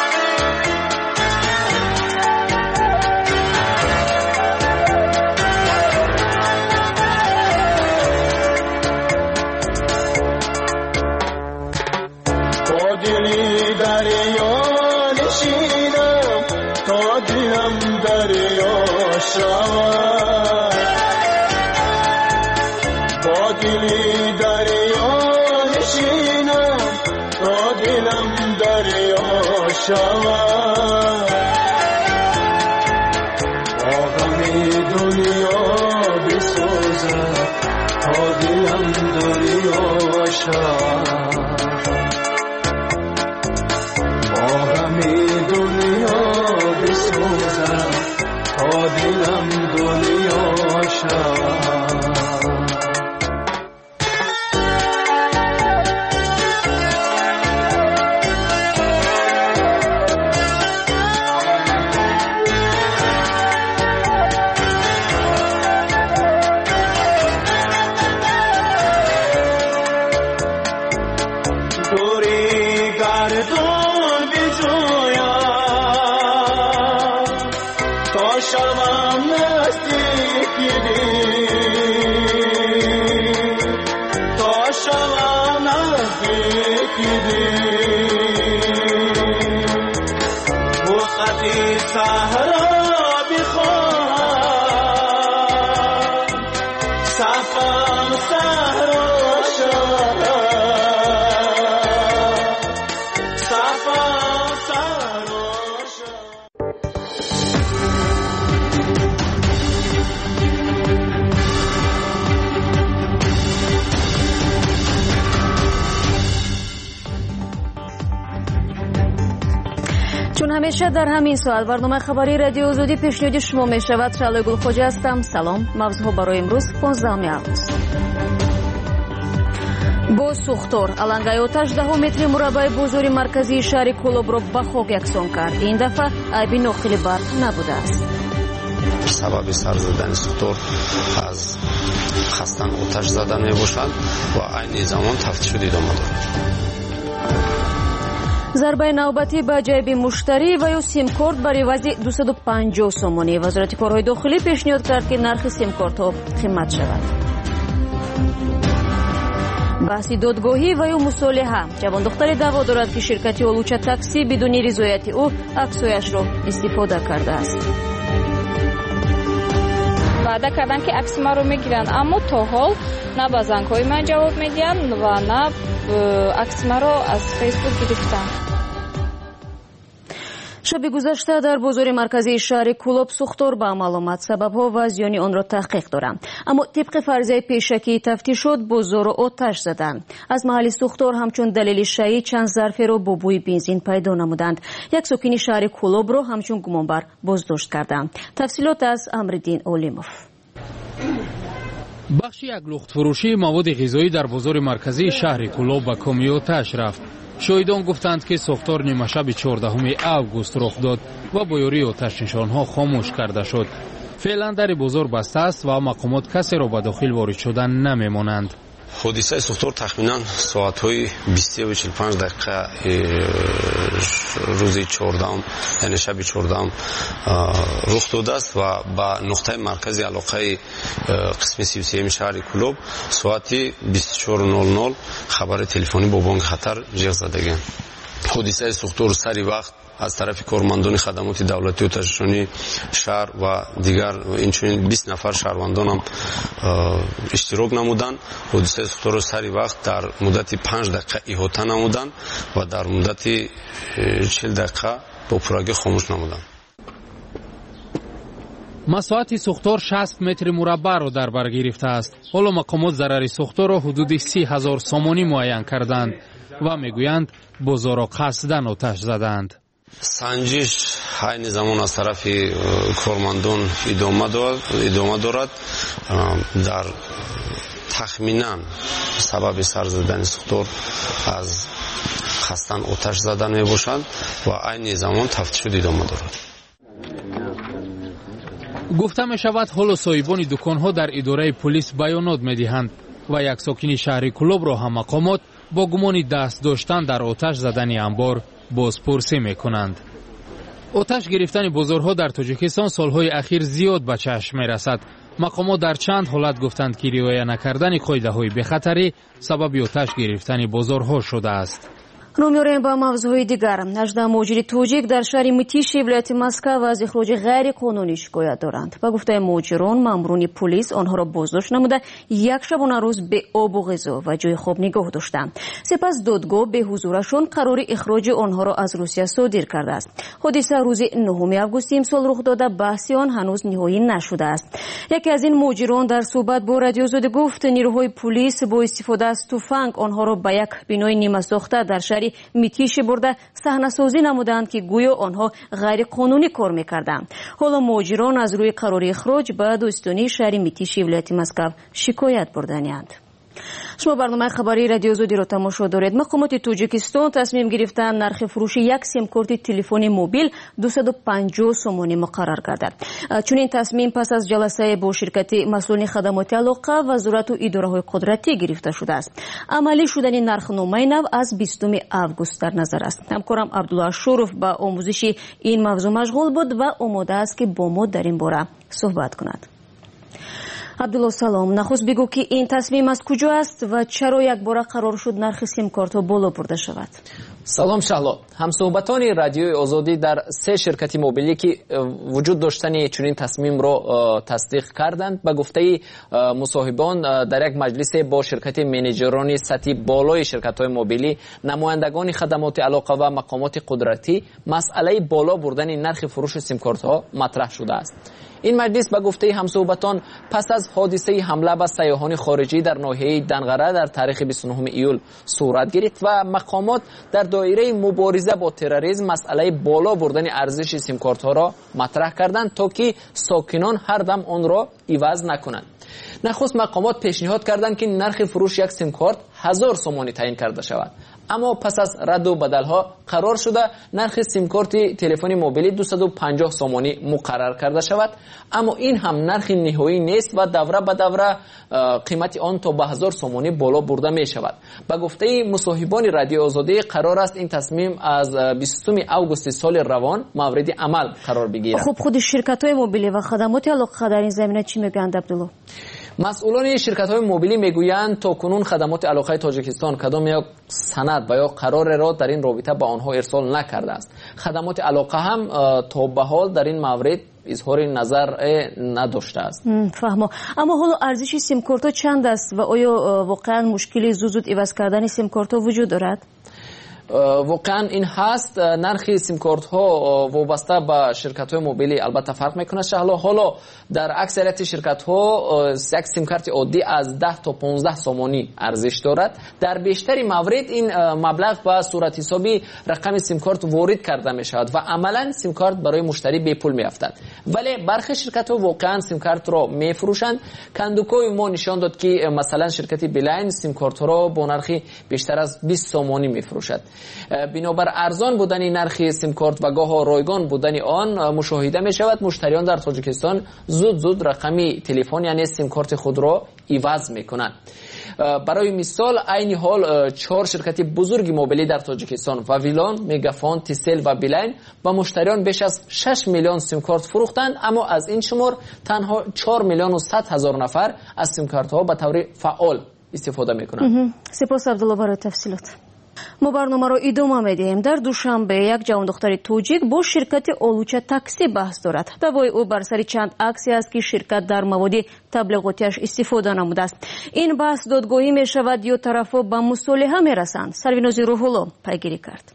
چون همیشه در همین ساعت برنامه خبری رادیو آزادی پیشنهاد شما می شود. شعله گلخوجه هستم. سلام. موضوع برای امروز پانزدهم آگوست. با سوختار алангай оташ даҳо метри мураббаи бозори марказии шаҳри Колобро ба хок яксон кард. ин дафъа айби нохили барқ набудааст. сабаби сар задани сӯхтор аз хастан оташ зада мебошад ва айни замон тафтишот идома дорад. зарбаи навбатӣ ба ҷайби муштарӣ ва ё симкорт бар ивази дусаду панҷоҳ сомонӣ. вазорати корҳои дохилӣ пешниҳод кард ки нархи симкортҳо қимат шавад. баҳси додгоҳӣ ва ё мусолиҳа. ҷавондухтаре даъво дорад ки ширкати олуча такси бидуни ризояти ӯ аксҳояшро истифода кардааст. ваъда кардан ки акси маро мегиранд, аммо то ҳол на ба зангҳои ман ҷавоб медиҳанд ва на акси маро аз фейсбук гирифтанд. шаби гузашта дар бозори марказии шаҳри Кӯлоб сӯхтор ба маълумат сабабҳо ва зиёни онро таҳқиқ доранд. Аммо тибқи фарзияи пешакии тафтишот бозорро оташ заданд. Аз маҳалли сӯхтор ҳамчун далели шаъӣ чанд зарферо бо бӯи бензин пайдо намуданд. Як сокини шаҳри Кӯлобро ҳамчун гумонбар боздошт карданд. Тафсилот аз Амриддин Олимов. бахши як лухтфурӯшии маводи ғизоӣ дар бозори марказии шаҳри Кӯлоб ба коми оташ рафт. шоҳидон гуфтанд ки сӯхтор нимашаби чордаҳуми август рух дод ва бо ёрии оташнишонҳо хомӯш карда шуд. феълан дари бозор баста аст ва мақомот касеро ба дохил ворид шудан намемонанд. ҳодисаи сӯхтор тахминан соатҳои бисту чилу панҷ дақиқа рӯзи чордаҳум, яъне шаби чордаҳум рух додааст ва ба нуқтаи маркази алоқаи қисми си сеюми шаҳри Кӯлоб соати бисту чор нол нол хабари телефонӣ бо бонки хатар жиғ задагианд. ҳодисаи сӯхтор сари вақт аз тарафи кормандони хадамоти давлати оташнишонии шаҳр ва дигар инчунин бист нафар шаҳрвандон ҳам иштирок намуданд. ҳодисаи сӯхторро сари вақт дар муддати панҷ дақиқа иҳота намуданд ва дар муддати чил дақиқа бо пуррагӣ хомӯш намуданд. масоати сӯхтор шаст метри мураббаъро дар бар гирифтааст. ҳоло мақомот зарари сӯхторро ҳудуди си ҳазор сомонӣ муайян карданд ва мегӯянд бозорро қасдан оташ заданд. санҷиш айни замон аз тарафи кормандон идома дорад. дар тахминан сабаби сар задани сӯхтор аз қасдан оташ задан мебошад ва айни замон тафтишот идома дорад. гуфта мешавад ҳоло соҳибони дуконҳо дар идораи полис баёнот медиҳанд ва як сокини шаҳри Кӯлобро ҳам мақомот бо гумони даст доштан дар оташ задани амбор бозпурсӣ мекунанд. оташ гирифтани бозорҳо дар Тоҷикистон солҳои ахир зиёд ба чашм мерасад. мақомот дар чанд ҳолат гуфтанд ки риоя накардани қоидаҳои бехатарӣ сабаби оташ гирифтани бозорҳо шудааст. номёрем ба мавзӯъҳои дигар. аждаҳ муҳоҷири тоҷик дар шаҳри Мытиши вилояти Москва аз ихроҷи ғайриқонунӣ шикоят доранд. ба гуфтаи муҳоҷирон маъмурони полис онҳоро боздошт намуда як шабона рӯз бе обу ғизо ва ҷои хоб нигоҳ доштанд. сипас додгоҳ бе ҳузурашон қарори ихроҷи онҳоро аз Русия содир кардааст. ҳодиса рӯзи нӯҳуми августи имсол рух дода баҳси он ҳанӯз ниҳоӣ нашудааст. яке аз ин муҳоҷирон дар суҳбат бо радиозоди гуфт нирӯҳои полис бо истифода аз тӯфанг онҳоро ба як бинои нимасохта дар шаҳри Митиши бурда саҳнасозӣ намуданд ки гӯё онҳо ғайриқонунӣ кор мекарданд. ҳоло муҳоҷирон аз рӯи қарори ихроҷ ба дӯстонии шаҳри Митиши вилояти Москав шикоят бурданианд. шумо барномаи хабари радиозодиро тамошо доред. мақомоти Тоҷикистон тасмим гирифтанд нархи фурӯши як симкорти телефони мобил дусаду панҷоҳ сомонӣ муқаррар гардад. чунин тасмим пас аз ҷаласае бо ширкати масъулини хадамоти алоқа, вазорату идораҳои қудратӣ гирифта шудааст. амалӣ шудани нархномаи нав аз бистуми август дар назар аст. ҳамкорам Абдулло Ашуров ба омӯзиши ин мавзӯъ машғул буд ва омода аст ки бо мо дар ин бора суҳбат кунад. абдулло салом, нахуст бигӯ ки ин тасмим аз куҷо аст ва чаро якбора қарор шуд нархи симкортҳо боло бурда шавад? салом шаҳло. ҳамсӯҳбатони радиои озодӣ дар се ширкати мобилӣ ки вуҷуд доштани чунин тасмимро тасдиқ карданд, ба гуфтаи мусоҳибон дар як маҷлисе бо ширкати менеҷерони сатҳи болои ширкатҳои мобилӣ, намояндагони хадамоти алоқа ва мақомоти қудратӣ масъалаи боло бурдани нархи фурӯши симкортҳо матраҳ шудааст. ин маҷлис ба гуфтаи ҳамсӯҳбатон пас аз ҳодисаи ҳамла ба сайёҳони хориҷӣ дар ноҳияи Данғара дар таърихи бисту нӯҳуми июл сурат гирифт ва мақомот дар доираи мубориза бо терроризм масъалаи боло бурдани арзиши симкортҳоро матраҳ карданд, то ки сокинон ҳардам онро иваз накунанд. нахуст мақомот пешниҳод карданд ки нархи фурӯш як симкорт ҳазор сомонӣ таъин карда шавад. аммо пас аз радду бадалҳо қарор шуда нархи симкорти телефони мобилӣ дусаду панҷоҳ сомонӣ муқаррар карда шавад. аммо ин ҳам нархи ниҳоӣ нест ва давра ба давра қимати он то ба ҳазор сомонӣ боло бурда мешавад. ба гуфтаи мусоҳибони радиои озодӣ қарор аст ин тасмим аз бистуми августи соли равон мавриди амал қарор бигирад. хуб худи ширкатҳои мобилӣ ва хадамоти алоқа дар ин замина чӣ мегӯянд Абдулло? масъулони ширкатҳои мобилӣ мегӯянд то кунун хадамоти алоқа علاقه تاجیکستان کدام یک سند و یا قرار را در این رابطه به آنها ارسال نکرده است. خدمات علاقه هم تا به حال در این مورد اظهار نظر نداشته است. فهمم. اما حالا ارزش سیم کارت ها چند است و آیا واقعا مشکلی زود زود عوض کردن سیم کارت ها وجود دارد؟ واقعا این هست. نرخ سیم کارت ها وابسته به شرکت های موبیلی البته فرق میکنه. حالا حالا در اکثریت شرکت ها یک سیم کارت عادی از ده تا پانزده سومانی ارزش دارد. در بیشتری موارد این مبلغ به صورت حسابی رقم سیم کارت وارد کرده می شود و عملا سیم کارت برای مشتری به پول می افتد. ولی برخی شرکت ها واقعا سیم کارت را می فروشند. کندوکوی ما نشان داد که مثلا شرکت بیلاین سیم کارت را با نرخ بیشتر از بیست سومانی می فروشد. بنابر ارزان بودن نرخ سیم کارت و گاه رایگان بودن آن مشاهده می شود مشتریان در تاجیکستان زود زود رقمی تلفن یعنی سیم کارت خود را عوض می کنند. برای مثال عین حال چهار شرکت بزرگ موبیلی در تاجیکستان واویلان، مگافون، تیسل و بیلاین با مشتریان بیش از شش میلیون سیم کارت فروختند، اما از این شمار تنها چهار میلیون و صد هزار نفر از سیم کارت ها به طور فعال استفاده می کنند. سپاس عبدالله برای تفصیلات. ما برنامه را ادامه میدهیم. در دوشنبه یک جوان دختر توجیک با شرکت اولوچه تاکسی بحث دارد. دعوای او بر سر چند عکسی است که شرکت در مواد تبلیغاتیش استفاده نموده است. این بحث دادگاهی می شود یا طرفها به مصالحه می رسند. سرویناز روح‌الله پیگیری کرد.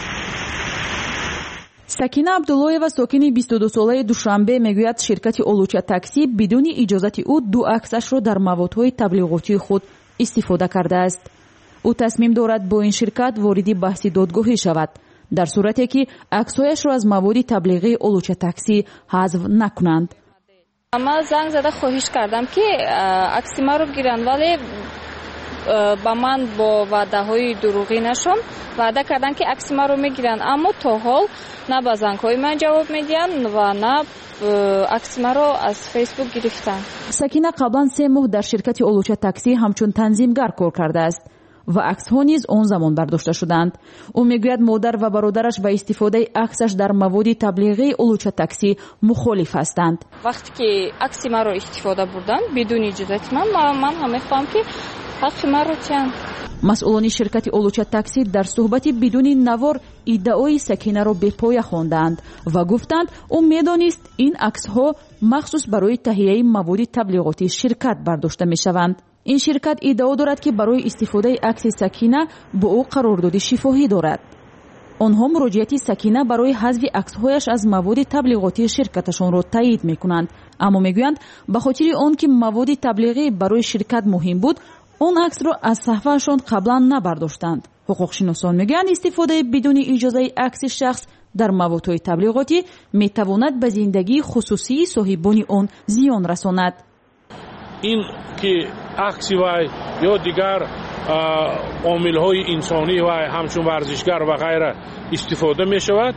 سکینه عبداللهیوا ساکن بیست و دو ساله دوشنبه میگوید شرکت اولوچه تاکسی بدون اجازت او دو عکسش را در موادهای تبلیغاتی خود استفاده کرده است. او تصمیم دارد با این شرکت وارد بحث دادگاهی شود در صورتی که عکس‌هایش را از مواد تبلیغی اولوچه تاکسی حذف نکنند. من زنگ زده خواهش کردم که عکس ما رو بگیرن ولی با من با وعده های دروغی نشم وعده کردن که عکس ما رو میگیرن، اما تا حال نه با زنگ های من جواب میدن و نه عکس ما رو از فیسبوک گرفتن. سکینه قبلا سه ماه در شرکت اولوچه تاکسی همچون تنظیمگر کار کرده است و عکس ها نیز آن زمان برداشته شدند. او میگوید مادر و برادرش به استفاده عکسش در مواد تبلیغی اولوچه تاکسی مخالف هستند. وقتی که عکس ما رو استفاده بردن بدون اجازت من من هم میخوام که حق ما رو چند. مسئولان شرکت اولوچه تاکسی در صحبتی بدون نوار ادعای سکینه را به پای خواندند و گفتند او میدانست این عکس ها مخصوص برای تهیه مواد تبلیغاتی شرکت برداشته میشوند. این شرکت ادعا دارد که برای استفاده عکس سکینه با او قرارداد شفاهی دارد. آنها مراجعت سکینه برای حذف عکس‌هایش از مواد تبلیغاتی شرکتشان را تایید می‌کنند، اما میگویند به خاطر آنکه مواد تبلیغی برای شرکت مهم بود، آن عکس را از صفحه‌شان قبلا نبرداشتند. حقوق‌شناسان میگویند استفاده بدون اجازه عکس شخص در مواد تبلیغاتی میتواند به زندگی خصوصی صاحبان آن زیان رساند. این که عکسی وای یا دیگر عامل‌های انسانی وای همچون ورزشگر و غیره استفاده می شود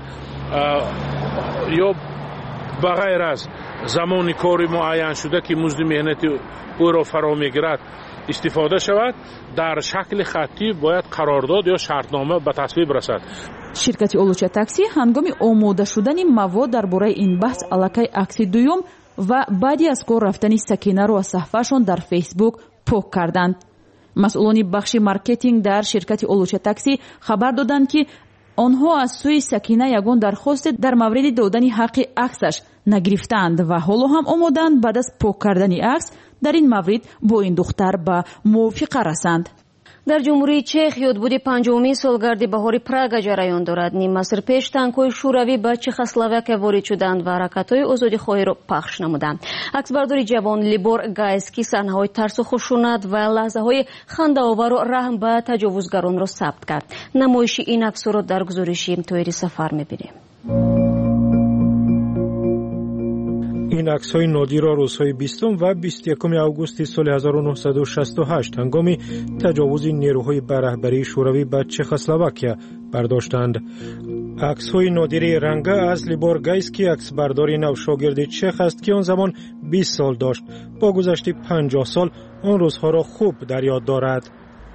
یا بغیر از زمان کاری معین شده که مزد مهنت او را فرا میگیرد استفاده شود، در شکل خطی باید قرارداد یا شرطنامه به تصویب رسد. شرکت اولوچه تاکسی هنگام آماده شدن مواد درباره این بحث علاقه عکس دوم و بعدی از کار رفتن سکینه را از صفحه‌شان در فیسبوک پاک کردند. مسئولان بخش مارکتینگ در شرکت اولوچه تاکسی خبر دادند که آنها از سوی سکینه یگان درخواست در مورد دادن حق عکسش نگرفتند و حالا هم آمادند بعد از پاک کردن عکس در این مورد با این دختر به موافقه رسند. در جمهوری چخ یادبود پنجمین سالگرد بهار پراگ جریان دارد. نیم عصر پیش تانک‌های شوروی به چخسلواکیه وارد شدند و حرکت‌های آزادی‌خواهی را پخش نمودند. عکسبرداری جوان لیبور گایسکی صحنه‌های ترس و خشونت و لحظه‌های خنده‌آور و رحم به تجاوزگران را ثبت کرد. نمایش این عکس‌ها را در گزارش طاهری سفر می‌بینیم. این عکس‌های نادر را روزهای بیستم و بیست و یکم آگوست سال هزار و نهصد و شصت و هشت هنگام تجاوز نیروهای به رهبری شوروی به چخسلواکیه برداشتند. عکس‌های نادر رنگه از لیبور گایسکی عکسبرداری نو شاگرد چخ است که آن زمان بیست سال داشت. با گذشت پنجاه سال آن روزها را خوب در یاد دارد.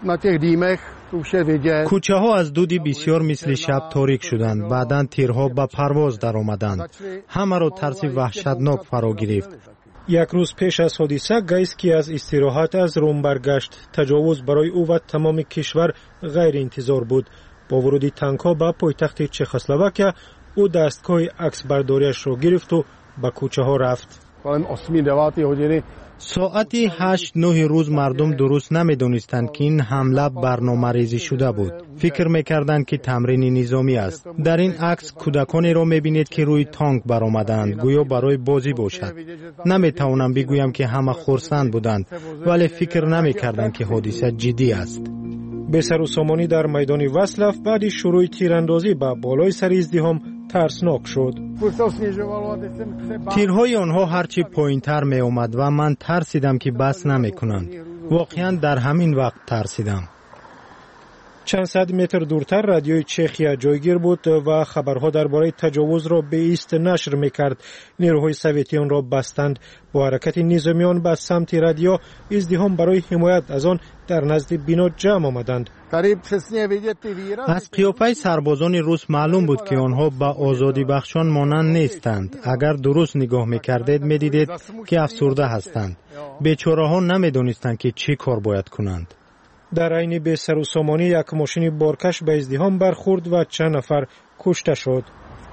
کوچه ها از دودی بسیار مثل شب تاریک شدند. بعداً تیرها به پرواز در آمدند. همه را ترس وحشتناک فرا گرفت. یک روز پیش از حادثه گایسکی از استراحت از روم برگشت. تجاوز برای او و تمام کشور غیر انتظار بود. با ورود تانک‌ها به پایتخت چخسلواکیا او دستگاه عکس برداریش را گرفت و به کوچه ها رفت. ساعتی هشت نه روز مردم درست نمی‌دانستند که این حمله برنامه‌ریزی شده بود. فکر می‌کردند که تمرین نظامی است. در این عکس کودکانی را می‌بینید که روی تانک برآمدند، گویا برای بازی باشد. نمی‌توانم بگویم که همه خرسند بودند، ولی فکر نمی‌کردند که حادثه جدی است. بسروسامانی در میدان واسلاف بعد شروع تیراندازی به بالای سر ازدحام ترسناک شد. تیرهای آنها هرچی پایین‌تر می آمد و من ترسیدم که بس نمی کنند. واقعا در همین وقت ترسیدم. چند صد متر دورتر رادیوی چخیا جایگیر بود و خبرها درباره تجاوز را به ایست نشر میکرد. نیروهای سوویتیان را بستند. با حرکت نظامیان به سمت رادیو ازدحام برای حمایت از آن در نزد بنا جمع آمدند. از قیافه سربازان روس معلوم بود که آنها به آزادی بخشان مانند نیستند. اگر درست نگاه میکردید میدیدید که افسرده هستند. بیچاره ها نمیدانستند که چی کار باید کنند. در عین بسروسامانی یک ماشین بارکش به ازدحام برخورد و چند نفر کشته شد.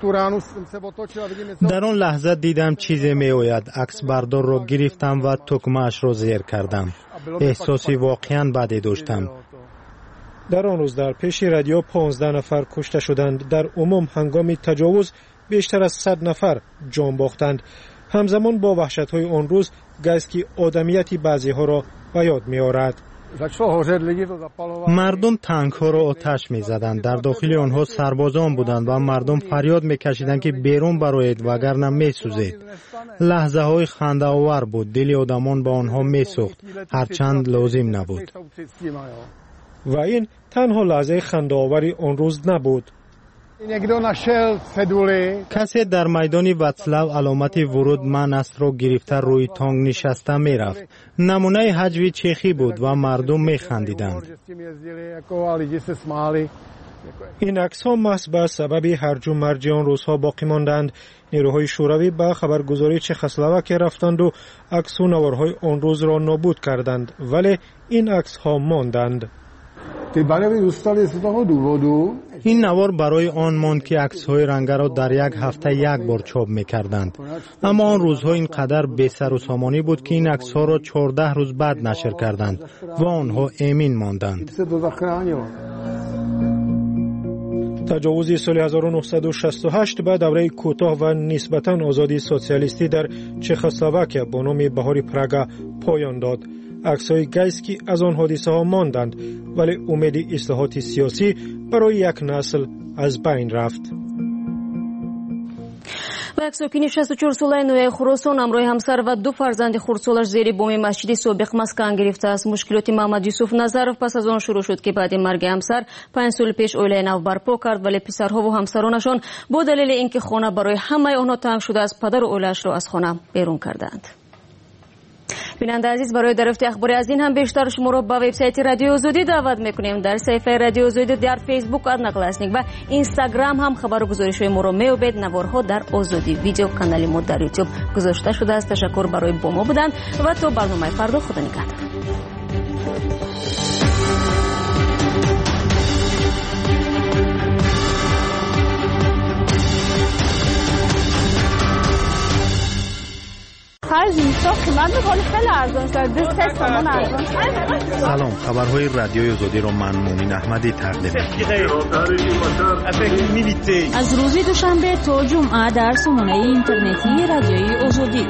در آن لحظه دیدم چیزی می آید. عکس بردار را گرفتم و تکمه اش را زیر کردم. احساسی واقعا بدی داشتم. در آن روز در پیش رادیو پانزده نفر کشته شدند. در عموم هنگام تجاوز بیشتر از صد نفر جان باختند. همزمان با وحشت‌های آن روز گایسکی آدمیت بعضی‌ها را به یاد می‌آورد. مردم تانک ها را آتش می زدند. در داخل آنها سربازان بودند و مردم فریاد می کشیدند که بیرون برآیید وگرنه می سوزید. لحظه های خنده آور بود. دل آدمان با آنها می سوخت، هرچند لازم نبود. و این تنها لحظه خنده آوری آن روز نبود. کسی در میدان واتسلاو علامت ورود من است را گرفته روی تانک نشسته می رفت. نمونه حجوی چخی بود و مردم می خندیدند. این عکس ها محض به سبب هرج و مرج آن روزها باقی ماندند. نیروهای شوروی به خبرگزاری چخسلواکیا رفتند و عکس و نوارهای آن روز را نابود کردند، ولی این عکس ها ماندند. این نوار برای آن ماند که عکس‌های رنگه را در یک هفته یک بار چاپ می‌کردند. اما آن روزها اینقدر بی‌سر و سامانی بود که این عکس‌ها را چهارده روز بعد نشر کردند و آنها امین ماندند. تجاوز سال هزار و نهصد و شصت و هشت به دوره کوتاه و نسبتاً آزادی سوسیالیستی در چخسلواکیا با نام بهار پراگا پایان داد. عکس‌های گایسکی از آن حادثه ها ماندند، ولی امید اصلاحات سیاسی برای یک نسل از بین رفت. و یک ساکن شصت و چهار ساله نوح خراسان همراه همسر و دو فرزند خردسالش زیر بام مسجد سابق مسکن گرفته است. مشکلات محمد یوسف نظرов پس از آن شروع شد که بعد مرگ همسر پنج سال پیش اویله نو برپا کرد، ولی پسرها و همسرانشان با دلیل اینکه خانه برای همه آنها تنگ شده است پدر و اویله‌اش را از خانه بیرون کردند. بیننده عزیز، برای دریافت اخباری از این هم بیشتر شما را به وبسایت رادیو آزادی دعوت میکنیم. در صفحه رادیو آزادی در فیسبوک ادنقل هستید و اینستاگرام هم خبر و گزارش های ما را میابید. نوارها در آزادی ویدیو کانال ما در یوتیوب گذاشته شده است. تشکر برای با ما بودن و تا برنامه فردا خدا نگهدار. سلام، خبرهای رادیوی آزادی را من مومن احمدی تقدیم می‌کنم. از روز دوشنبه تا جمعه در سامانه اینترنتی رادیوی آزادی.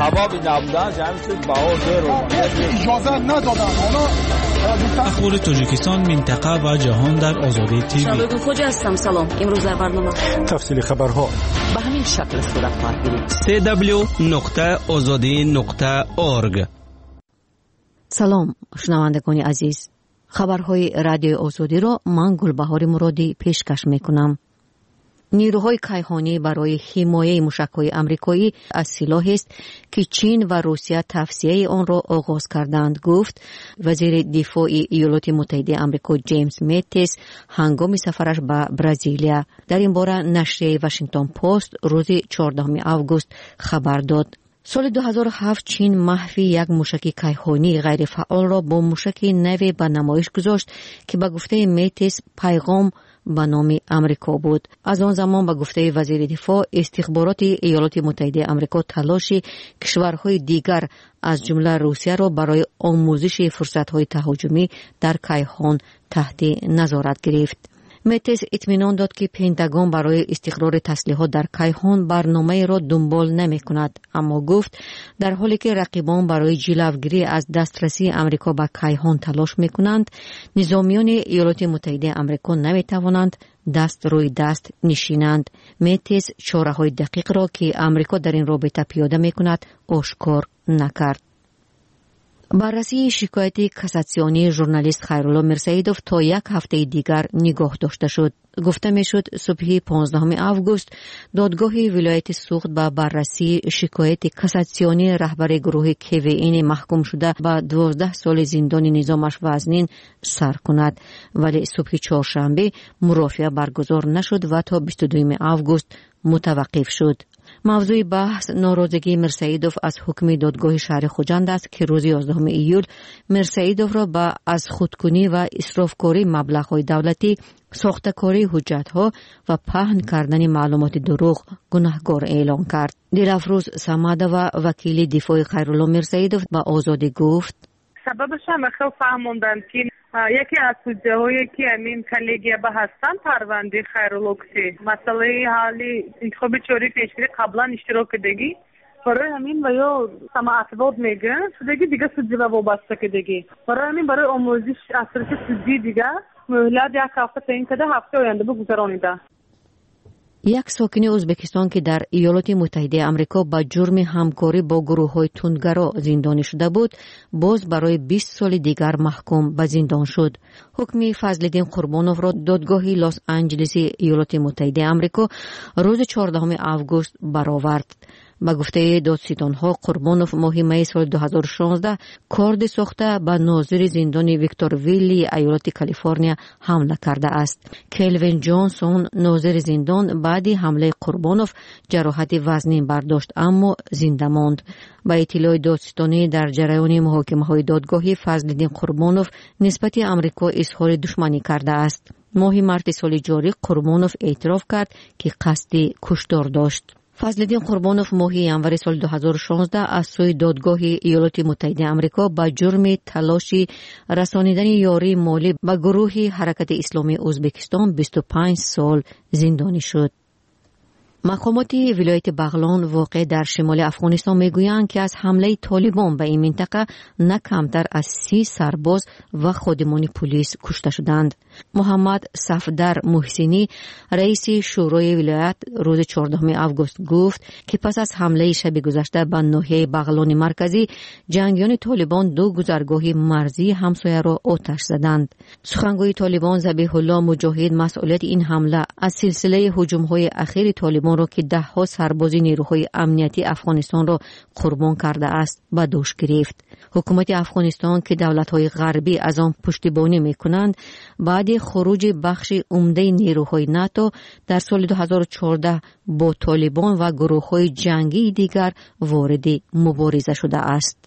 اخبار تاجیکستان، منطقه و جهان در آزادی تیوی. شبکه خوج هستم. سلام. امروز در برنامه تفصیل خبرها به همین شکل صورت خواهد گرفت. سی دبلیو نقطه آزادی نقطه اورگ. سلام شنوندگان عزیز، خبرهای رادیو آزادی را من گلبهار مرادی پیشکش میکنم. نیروهای کیهانی برای حمایت موشک‌های آمریکایی از سلاحی است که چین و روسیه توسعه آن را آغاز کردند، گفت وزیر دفاع ایالات متحده آمریکا جیمز متیس هنگام سفرش به برزیلیا. در این باره نشریه واشنگتن پست روز چهاردهم آگوست خبر داد. سال دو هزار و هفت چین محو یک موشک کیهانی غیر فعال را با موشک نوی به نمایش گذاشت که به گفته میتیس پیغام به نام امریکا بود. از آن زمان به گفته وزیر دفاع استخبارات ایالات متحده آمریکا تلاش کشورهای دیگر از جمله روسیه را برای آموزش فرصت‌های تهاجمی در کیهان تحت نظارت گرفت. میتیس اطمینان داد که پنتاگون برای استقرار تسلیحات در کیهان برنامه را دنبال نمی کند، اما گفت در حالی که رقیبان برای جلوگیری از دسترسی امریکا به کیهان تلاش می کنند، نظامیان ایالات متحده آمریکا نمی توانند دست روی دست نشینند. میتیس چاره‌های دقیق را که امریکا در این رابطه پیاده می کند آشکار نکرد. بررسی شکایت کاساسیونی ژورنالیست خیرالله میرسیدوف تا یک هفته دیگر نگاه داشته شد. گفته میشد صبح پانزدهم آگوست دادگاه ولایت سوخت به بررسی شکایت کاساسیونی رهبر گروه کیوین محکوم شده به دوازده سال زندان نظامش وزنین سر کند، ولی صبح چهارشنبه مرافعه برگزار نشد و تا بیست و دوم آگوست متوقف شد. موضوع بحث ناراضگی میرسیدوف از حکم دادگاه شهر خوجند است که روز یازدهم ایول میرسیدوف را به از خودکنی و اسرافکاری مبلغ‌های دولتی، ساخته‌کاری حجت‌ها و پهن کردن معلومات دروغ گناهکار اعلام کرد. دلافروز سماده و وکیل دفاع خیرالله میرسیدوف به آزادی گفت سببش هم خیلی فهموندن که یکی از سوژه‌هایی که امین کلیگیا به هستن پرونده خیرالله مسئله حالی انتخاب چوری پیشگیری قبلا اشتراک کردگی برای همین و یا سماعت بود میگه شدگی دیگه سوژه و وابسته کردگی برای همین برای آموزش اثرات سوژه دیگه مهلت یک هفته تعیین کرده هفته آینده بگذرانیده. یک ساکن ازبکستان که در ایالات متحده آمریکا با جرم همکاری با گروه‌های تندگرا زندانی شده بود، باز برای بیست سال دیگر محکوم به زندان شد. حکم فضل‌الدین قربانوف را دادگاه لس آنجلس ایالات متحده آمریکا روز چهاردهم آگوست برآورد. با گفته دادستان‌ها قربانوف ماه می سال دو هزار و شانزده کارد ساخته به ناظر زندان ویکتور ویلی ایالت کالیفرنیا حمله کرده است. کلوین جانسون ناظر زندان بعد حمله قربانوف جراحت وزنین برداشت اما زنده ماند. با اطلاع دادستانی در جریان محاکمه‌های دادگاهی فضل‌الدین قربانوف نسبت آمریکا اظهار دشمنی کرده است. ماه مارس سال جاری قربانوف اعتراف کرد که قصد کشتار داشت. فضل‌الدین قربانوف ماه ینور سال دو هزار و شانزده از سوی دادگاه ایالات متحده آمریکا با جرم تلاش رسانیدن یاری مالی به گروه حرکت اسلامی ازبکستان بیست و پنج سال زندانی شد. مقامات ولایت بغلان واقع در شمال افغانستان میگویند که از حمله طالبان به این منطقه نه کمتر از سی سرباز و خادمان پلیس کشته شدند. محمد صفدر محسنی رئیس شورای ولایت روز چهاردهم آگوست گفت که پس از حمله شب گذشته به ناحیه بغلان مرکزی جنگیان طالبان دو گذرگاه مرزی همسایه را آتش زدند. سخنگوی طالبان ذبیح الله مجاهد مسئولیت این حمله از سلسله هجوم‌های اخیر طالبان را که ده ها سرباز نیروهای امنیتی افغانستان را قربان کرده است به دوش گرفت. حکومت افغانستان که دولت‌های غربی از آن پشتیبانی می‌کنند بعد خروج بخش عمده نیروهای ناتو در سال دو هزار و چهارده با طالبان و گروه‌های جنگی دیگر وارد مبارزه شده است.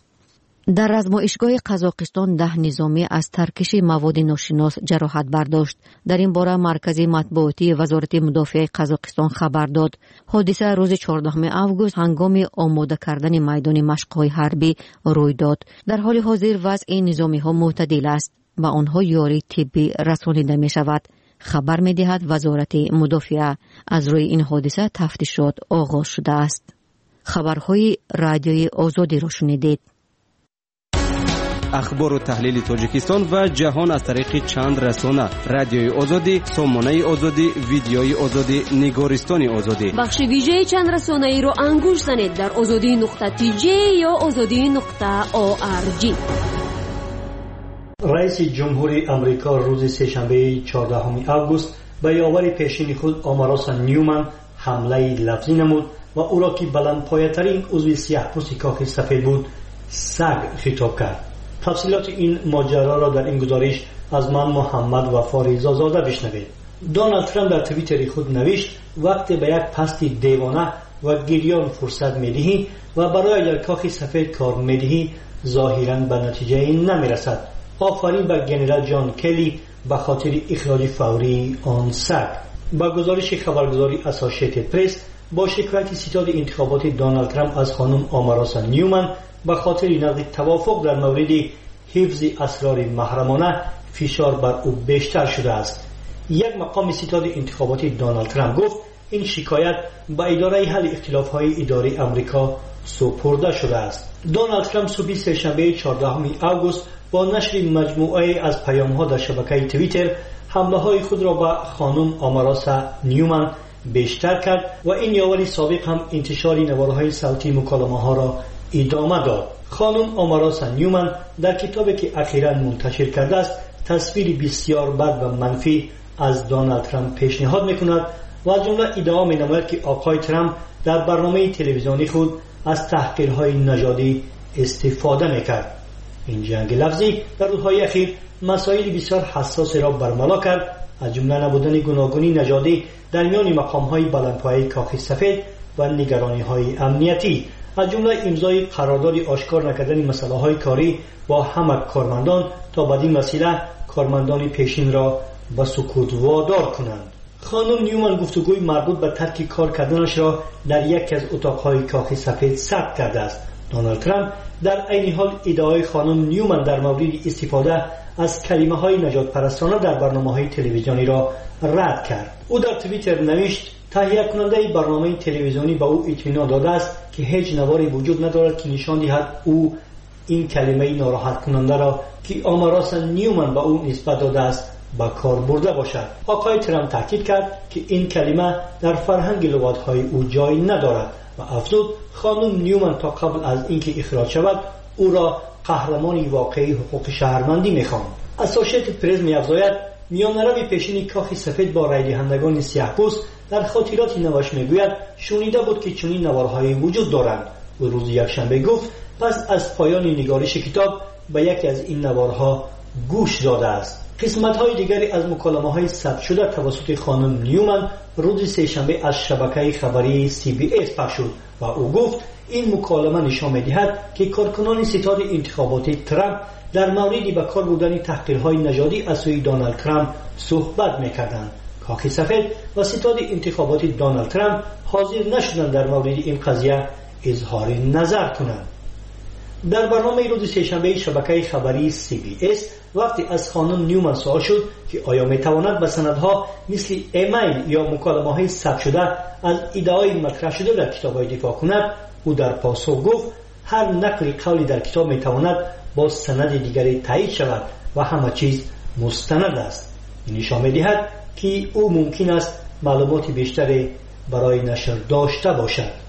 در آزمایشگاه قزاقستان ده نظامی از ترکش مواد ناشناس جراحت برداشت. در این باره مرکز مطبوعاتی وزارت مدافع قزاقستان خبر داد. حادثه روز چهاردهم آگوست هنگام آماده کردن میدان مشق‌های حربی روی داد. در حال حاضر وضع نظامی‌ها معتدل است. با آنها یاری طبی رسانیده می شود. خبر می دهد وزارت مدافعه. از روی این حادثه تفتیشات آغاز شده است. خبرهای رادیوی آزادی را شنیدید. اخبار و تحلیل تاجیکستان و جهان از طریق چند رسانه: رادیوی آزادی، سامانه آزادی، ویدیوی آزادی، نگارستان آزادی. بخش ویژه چند رسانه ای رو انگوش زنید در آزادی نقطه تی جی یا آزادی نقطه او آر جی. رئیس جمهوری آمریکا روز سه‌شنبه چهاردهم آگوست به یاور پیشین خود آماراسا نیومن حمله لفظی نمود و او را که بلندپایه‌ترین عضو سیاه‌پوست کاخ سفید بود سگ خطاب کرد. تفصیلات این ماجرا را در این گزارش از من محمد وفا زاده بشنوید. دونالد ترامپ در توییتر خود نوشت وقتی به یک پست دیوانه و گریان فرصت میدهی و برای در کاخ سفید کار میدهی ظاهراً به نتیجه نمیرسد. آفرین به جنرال جان کلی به خاطر اخراج فوری آن سگ. با گزارش خبرگزاری اسوسییتد پرس، با شکایت ستاد انتخابات دونالد ترامپ از خانم آماراسا نیومن به خاطر نقض توافق در مورد حفظ اسرار محرمانه فشار بر او بیشتر شده است. یک مقام ستاد انتخابات دونالد ترامپ گفت این شکایت به اداره حل اختلاف‌های اداری آمریکا سپرده شده است. دونالد ترامپ صبح سه‌شنبه چهاردهم آگوست با نشر مجموعه از پیام‌ها در شبکه توییتر حمله‌های خود را به خانم آماراسا نیومن بیشتر کرد و این یاوری سابق هم انتشار نواره‌های صوتی مکالمه‌ها را ادامه داد. خانم آماراسا نیومن در کتابی که اخیراً منتشر کرده است تصویری بسیار بد و منفی از دونالد ترامپ پیشنهاد می‌کند و از جمله ادعا می‌نماید که آقای ترامپ در برنامه تلویزیونی خود از تحقیرهای نژادی استفاده می‌کرد. این جنگ لفظی در روزهای اخیر مسائل بسیار حساس را برملا کرد، از جمله نبودن گوناگونی نژادی در میان مقام‌های بلندپایه کاخ سفید و نگرانی‌های امنیتی، از جمله امضای قرارداد آشکار نکردن مسائل کاری با همه کارمندان تا بدین وسیله کارمندان پیشین را به سکوت وادار کنند. خانم نیومن گفتگوی مربوط به ترک کار کردنش را در یک از اتاق‌های کاخ سفید ثبت کرده است. دونالد ترامپ در عین حال ادعای خانم نیومن در مورد استفاده از کلمه‌های نجات پرستانه در برنامه‌های تلویزیونی را رد کرد. او در توییتر نوشت تهیه کننده برنامه تلویزیونی به او اطمینان داده است که هیچ نواری وجود ندارد که نشان دهد او این کلمه ناراحت کننده را که آماراسا نیومن به او نسبت داده است با کار برده باشد. آقای ترامپ تاکید کرد که این کلمه در فرهنگ لغات‌های او جای ندارد و افزود خانم نیومن تا قبل از اینکه اخراج شود او را قهرمانی واقعی حقوق شهروندی می‌خواند. اسوسییتد پرس می‌افزاید میانرو پیشین کاخ سفید با رای دهندگان سیاه‌پوست در خاطرات نوش میگوید شنیده بود که چنین نوارهایی وجود دارند و روز یکشنبه گفت پس از پایان نگارش کتاب به یکی از این نوارها گوش داده است. قسمت‌های دیگری از مکالمه‌های ثبت شده توسط خانم نیومن روز سه‌شنبه از شبکه خبری سی بی اس پخش شد و او گفت این مکالمه نشان می‌دهد که کارکنان ستاد انتخاباتی ترامپ در مورد به کار بردن تحقیرهای نژادی از سوی دونالد ترامپ صحبت می‌کردند. کاخ سفید و ستاد انتخاباتی دونالد ترامپ حاضر نشدند در مورد این قضیه اظهار نظر کنند. در برنامه روز سه‌شنبه شبکه خبری سی بی اس وقتی از خانم نیومن سوال شد که آیا میتواند به سندها مثل ایمیل یا مکالمه‌های ثبت شده از ادعای مطرح شده در کتاب‌های دفاع کند، او در پاسخ گفت هر نقل قولی در کتاب میتواند با سند دیگری تایید شود و همه چیز مستند است. این نشان می‌دهد که او ممکن است معلومات بیشتری برای نشر داشته باشد.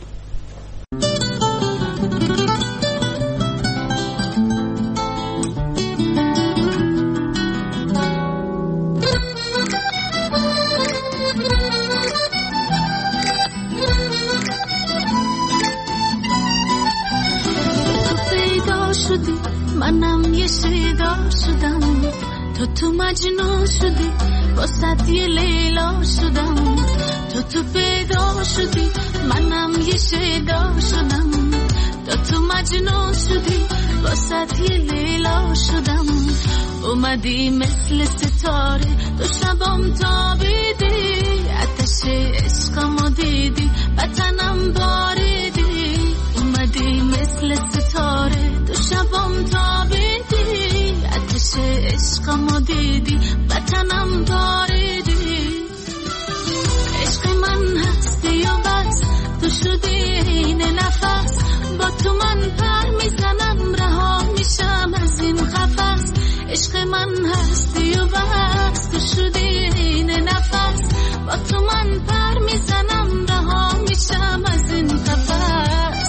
منم یه شیدا شدم تو تو مجنون شدی واسه یه لیلا شدم تو تو پیدا شدی منم یه شیدا شدم تو تو مجنون شدی واسه یه لیلا شدم اومدی مثل ستاره تو شبام تابیدی آتش عشقمو دیدی بتنم باریدی اومدی مثل ستاره تو شبام تابیدی آتش عشقمو دیدی بتنم باریدی عشق من هستی و بس تو شدی این نفس با تو من پر میزنم رها میشم از این قفس عشق من هستی و بس تو شدی این نفس با تو من پر میزنم رها میشم از این قفس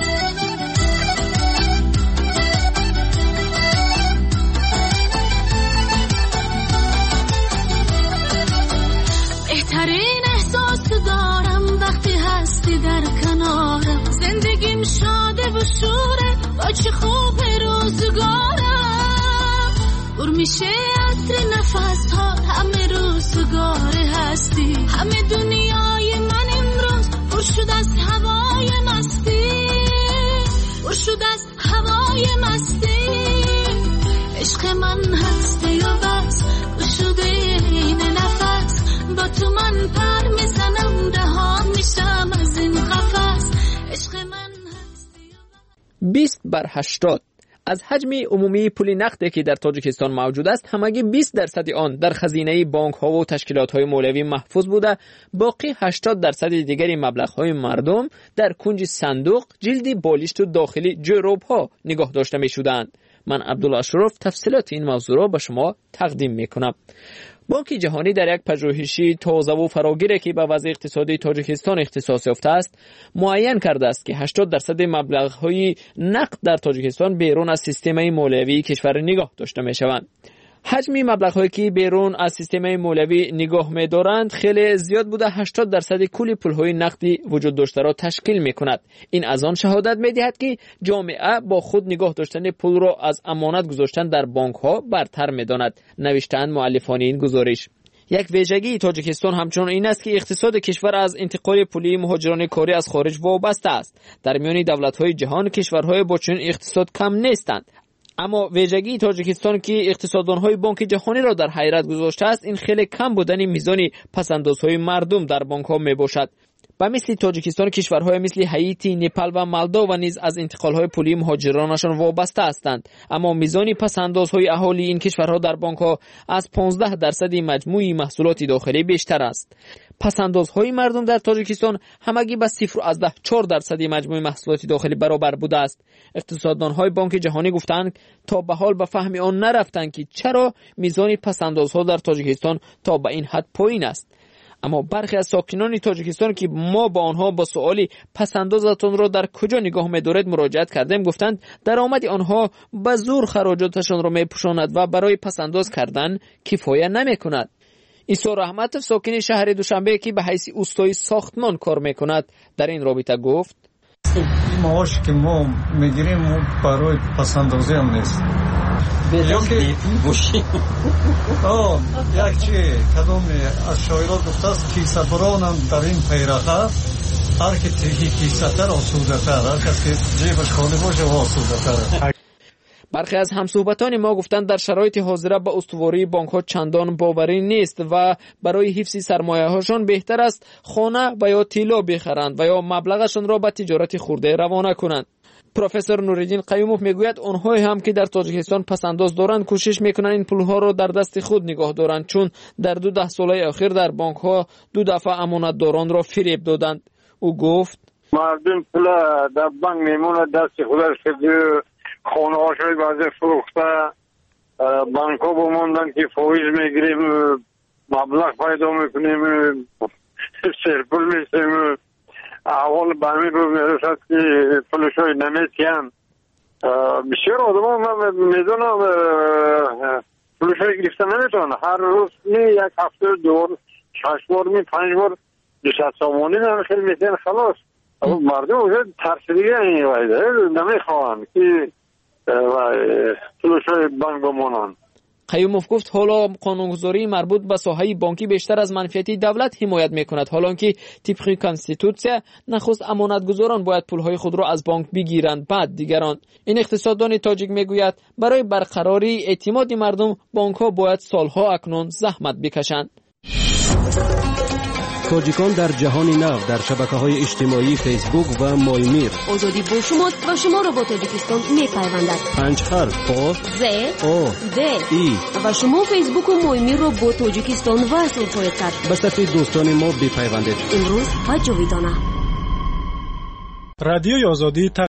بهترین احساس دارم وقتی هستی در کنارم زندگیم شاده و شوره با چه خوب روزگارم پر میشه عطر نفس ها همه روزگار هستی همه دنیای من امروز پر شد از هوای مستی پر شد از هوای مستی عشق من هسته یا بس پر شده این نفس با تو من پر میزنم رها میشم از این قفس عشق من هسته یا بس. بیست بر هشتاد از حجم عمومی پول نقدی که در تاجیکستان موجود است همگی بیست درصد آن در خزینه بانک ها و تشکیلات های مولوی محفوظ بوده، باقی هشتاد درصد دیگری مبلغ های مردم در کنج صندوق، جلد بالشت و داخلی جیروب ها نگاه داشته می شدند. من عبدالله اشرف تفصیلات این موضوع را به شما تقدیم می کنم. بانک جهانی در یک پژوهشی تازه و فراگیری که به وضع اقتصادی تاجیکستان اختصاص یافته است معین کرده است که هشتاد درصد مبلغ‌های نقد در تاجیکستان بیرون از سیستم مولوی کشور نگاه داشته می‌شوند. حجم مبلغ‌هایی که بیرون از سیستم مولوی نگاه می‌دارند خیلی زیاد بوده، هشتاد درصد کل پول‌های نقدی وجود داشته را تشکیل می‌کند. این از آن شهادت می‌دهد که جامعه با خود نگاه داشتن پول را از امانت گذاشتن در بانک‌ها برتر می‌داند، نوشتند مؤلفان این گزارش. یک ویژگی تاجیکستان همچنان این است که اقتصاد کشور از انتقال پولی مهاجران کاری از خارج وابسته است. در میان دولت‌های جهان کشورهای با چنین اقتصاد کم نیستند. اما ویژگی تاجیکستان که اقتصاددان‌های بانک جهانی را در حیرت گذاشته است این خیلی کم بودن میزان پسندازهای مردم در بانک‌ها میباشد. به مثل تاجیکستان کشورهای مثل هایتی، نپال و مالدو و نیز از انتقال‌های پولی مهاجرانشان وابسته هستند، اما میزان پسندازهای اهالی این کشورها در بانک‌ها از پانزده درصد مجموع محصولات داخلی بیشتر است. پسندازهای مردم در تاجیکستان همگی به صفر و چهار درصد مجموع محصولات داخلی برابر بوده است. اقتصاددان‌های بانک جهانی گفتند تا به حال به فهم آن نرفتند که چرا میزان پسندازها در تاجیکستان تا به این حد پایین است. اما برخی از ساکنان تاجیکستان که ما با آنها با سوالی پسندازتان را در کجا نگاه می‌دارید مراجعت کردیم گفتند درآمد آنها به زور خراجاتشان را می‌پوشاند و برای پسنداز کردن کفایت نمی‌کند. عیسی رحمتov ساکن شهر دوشنبه که به حیث اوستای ساختمان کار می‌کند در این رابطه گفت این معاش که ما می‌گیریم برای پسندازی هم نیست. یکی بوشی آه یک چی کدام از شاعران گفته است کیسه برانم در این پیرخه هر که تهی کیسه تر آسوده تر هر کس که جیبش خالی باشه و آسوده تر. برخی از همصحبتان ما گفتند در شرایط حاضره به استواری بانک ها چندان باوری نیست و برای حفظ سرمایه هاشان بهتر است خانه و یا طلا بخرند و یا مبلغشان را به تجارت خرده روانه کنند. پروفسور نوریدین قیوموف میگوید آنهایی هم که در تاجیکستان پسنداز دارند کوشش میکنند این پولها را در دست خود نگاه دارند، چون در دو ده ساله اخیر در بانک ها دو دفعه امانتداران را فریب دادند. او گفت مردم پول در بانک میمونه دست خودش که خانه هاشوی بعضی فروخته بانک ها بماندن که فایز میگیریم مبلغ پیدا میکنیم سرپل میسیم اول برمی رو میرسد که پولشوی نمیتیم. بسیار آدم ها میدونم پولشوی گرفته نمیتونن، هر روز می یک هفته دور شش بار می پنج بار دوشت سامانی نمیخیل میتین خلاص. مردم اوزه ترسیدگی این وایده نمیخواهن که پولشوی بانک بمانن. قیوموف گفت حالا قانونگذاری مربوط به ساحه بانکی بیشتر از منفعت دولت حمایت میکند، حالا که طبق کانستیتوسیا نخست امانتگزاران باید پولهای خود را از بانک بگیرند بعد دیگران. این اقتصاددان تاجیک میگوید برای برقراری اعتماد مردم بانک ها باید سالها اکنون زحمت بکشند. تاجیکان در جهان نو در شبکه‌های اجتماعی فیسبوک و مایمیر. آزادی با شماست و شما را با تاجیکستان می‌پیوندد. پنج حرف آ ز او د ای و شما فیسبوک و مایمیر را با تاجیکستان وصل خواهید کرد. به صفحه دوستان ما بپیوندید. امروز و جاویدانه. رادیوی آزادی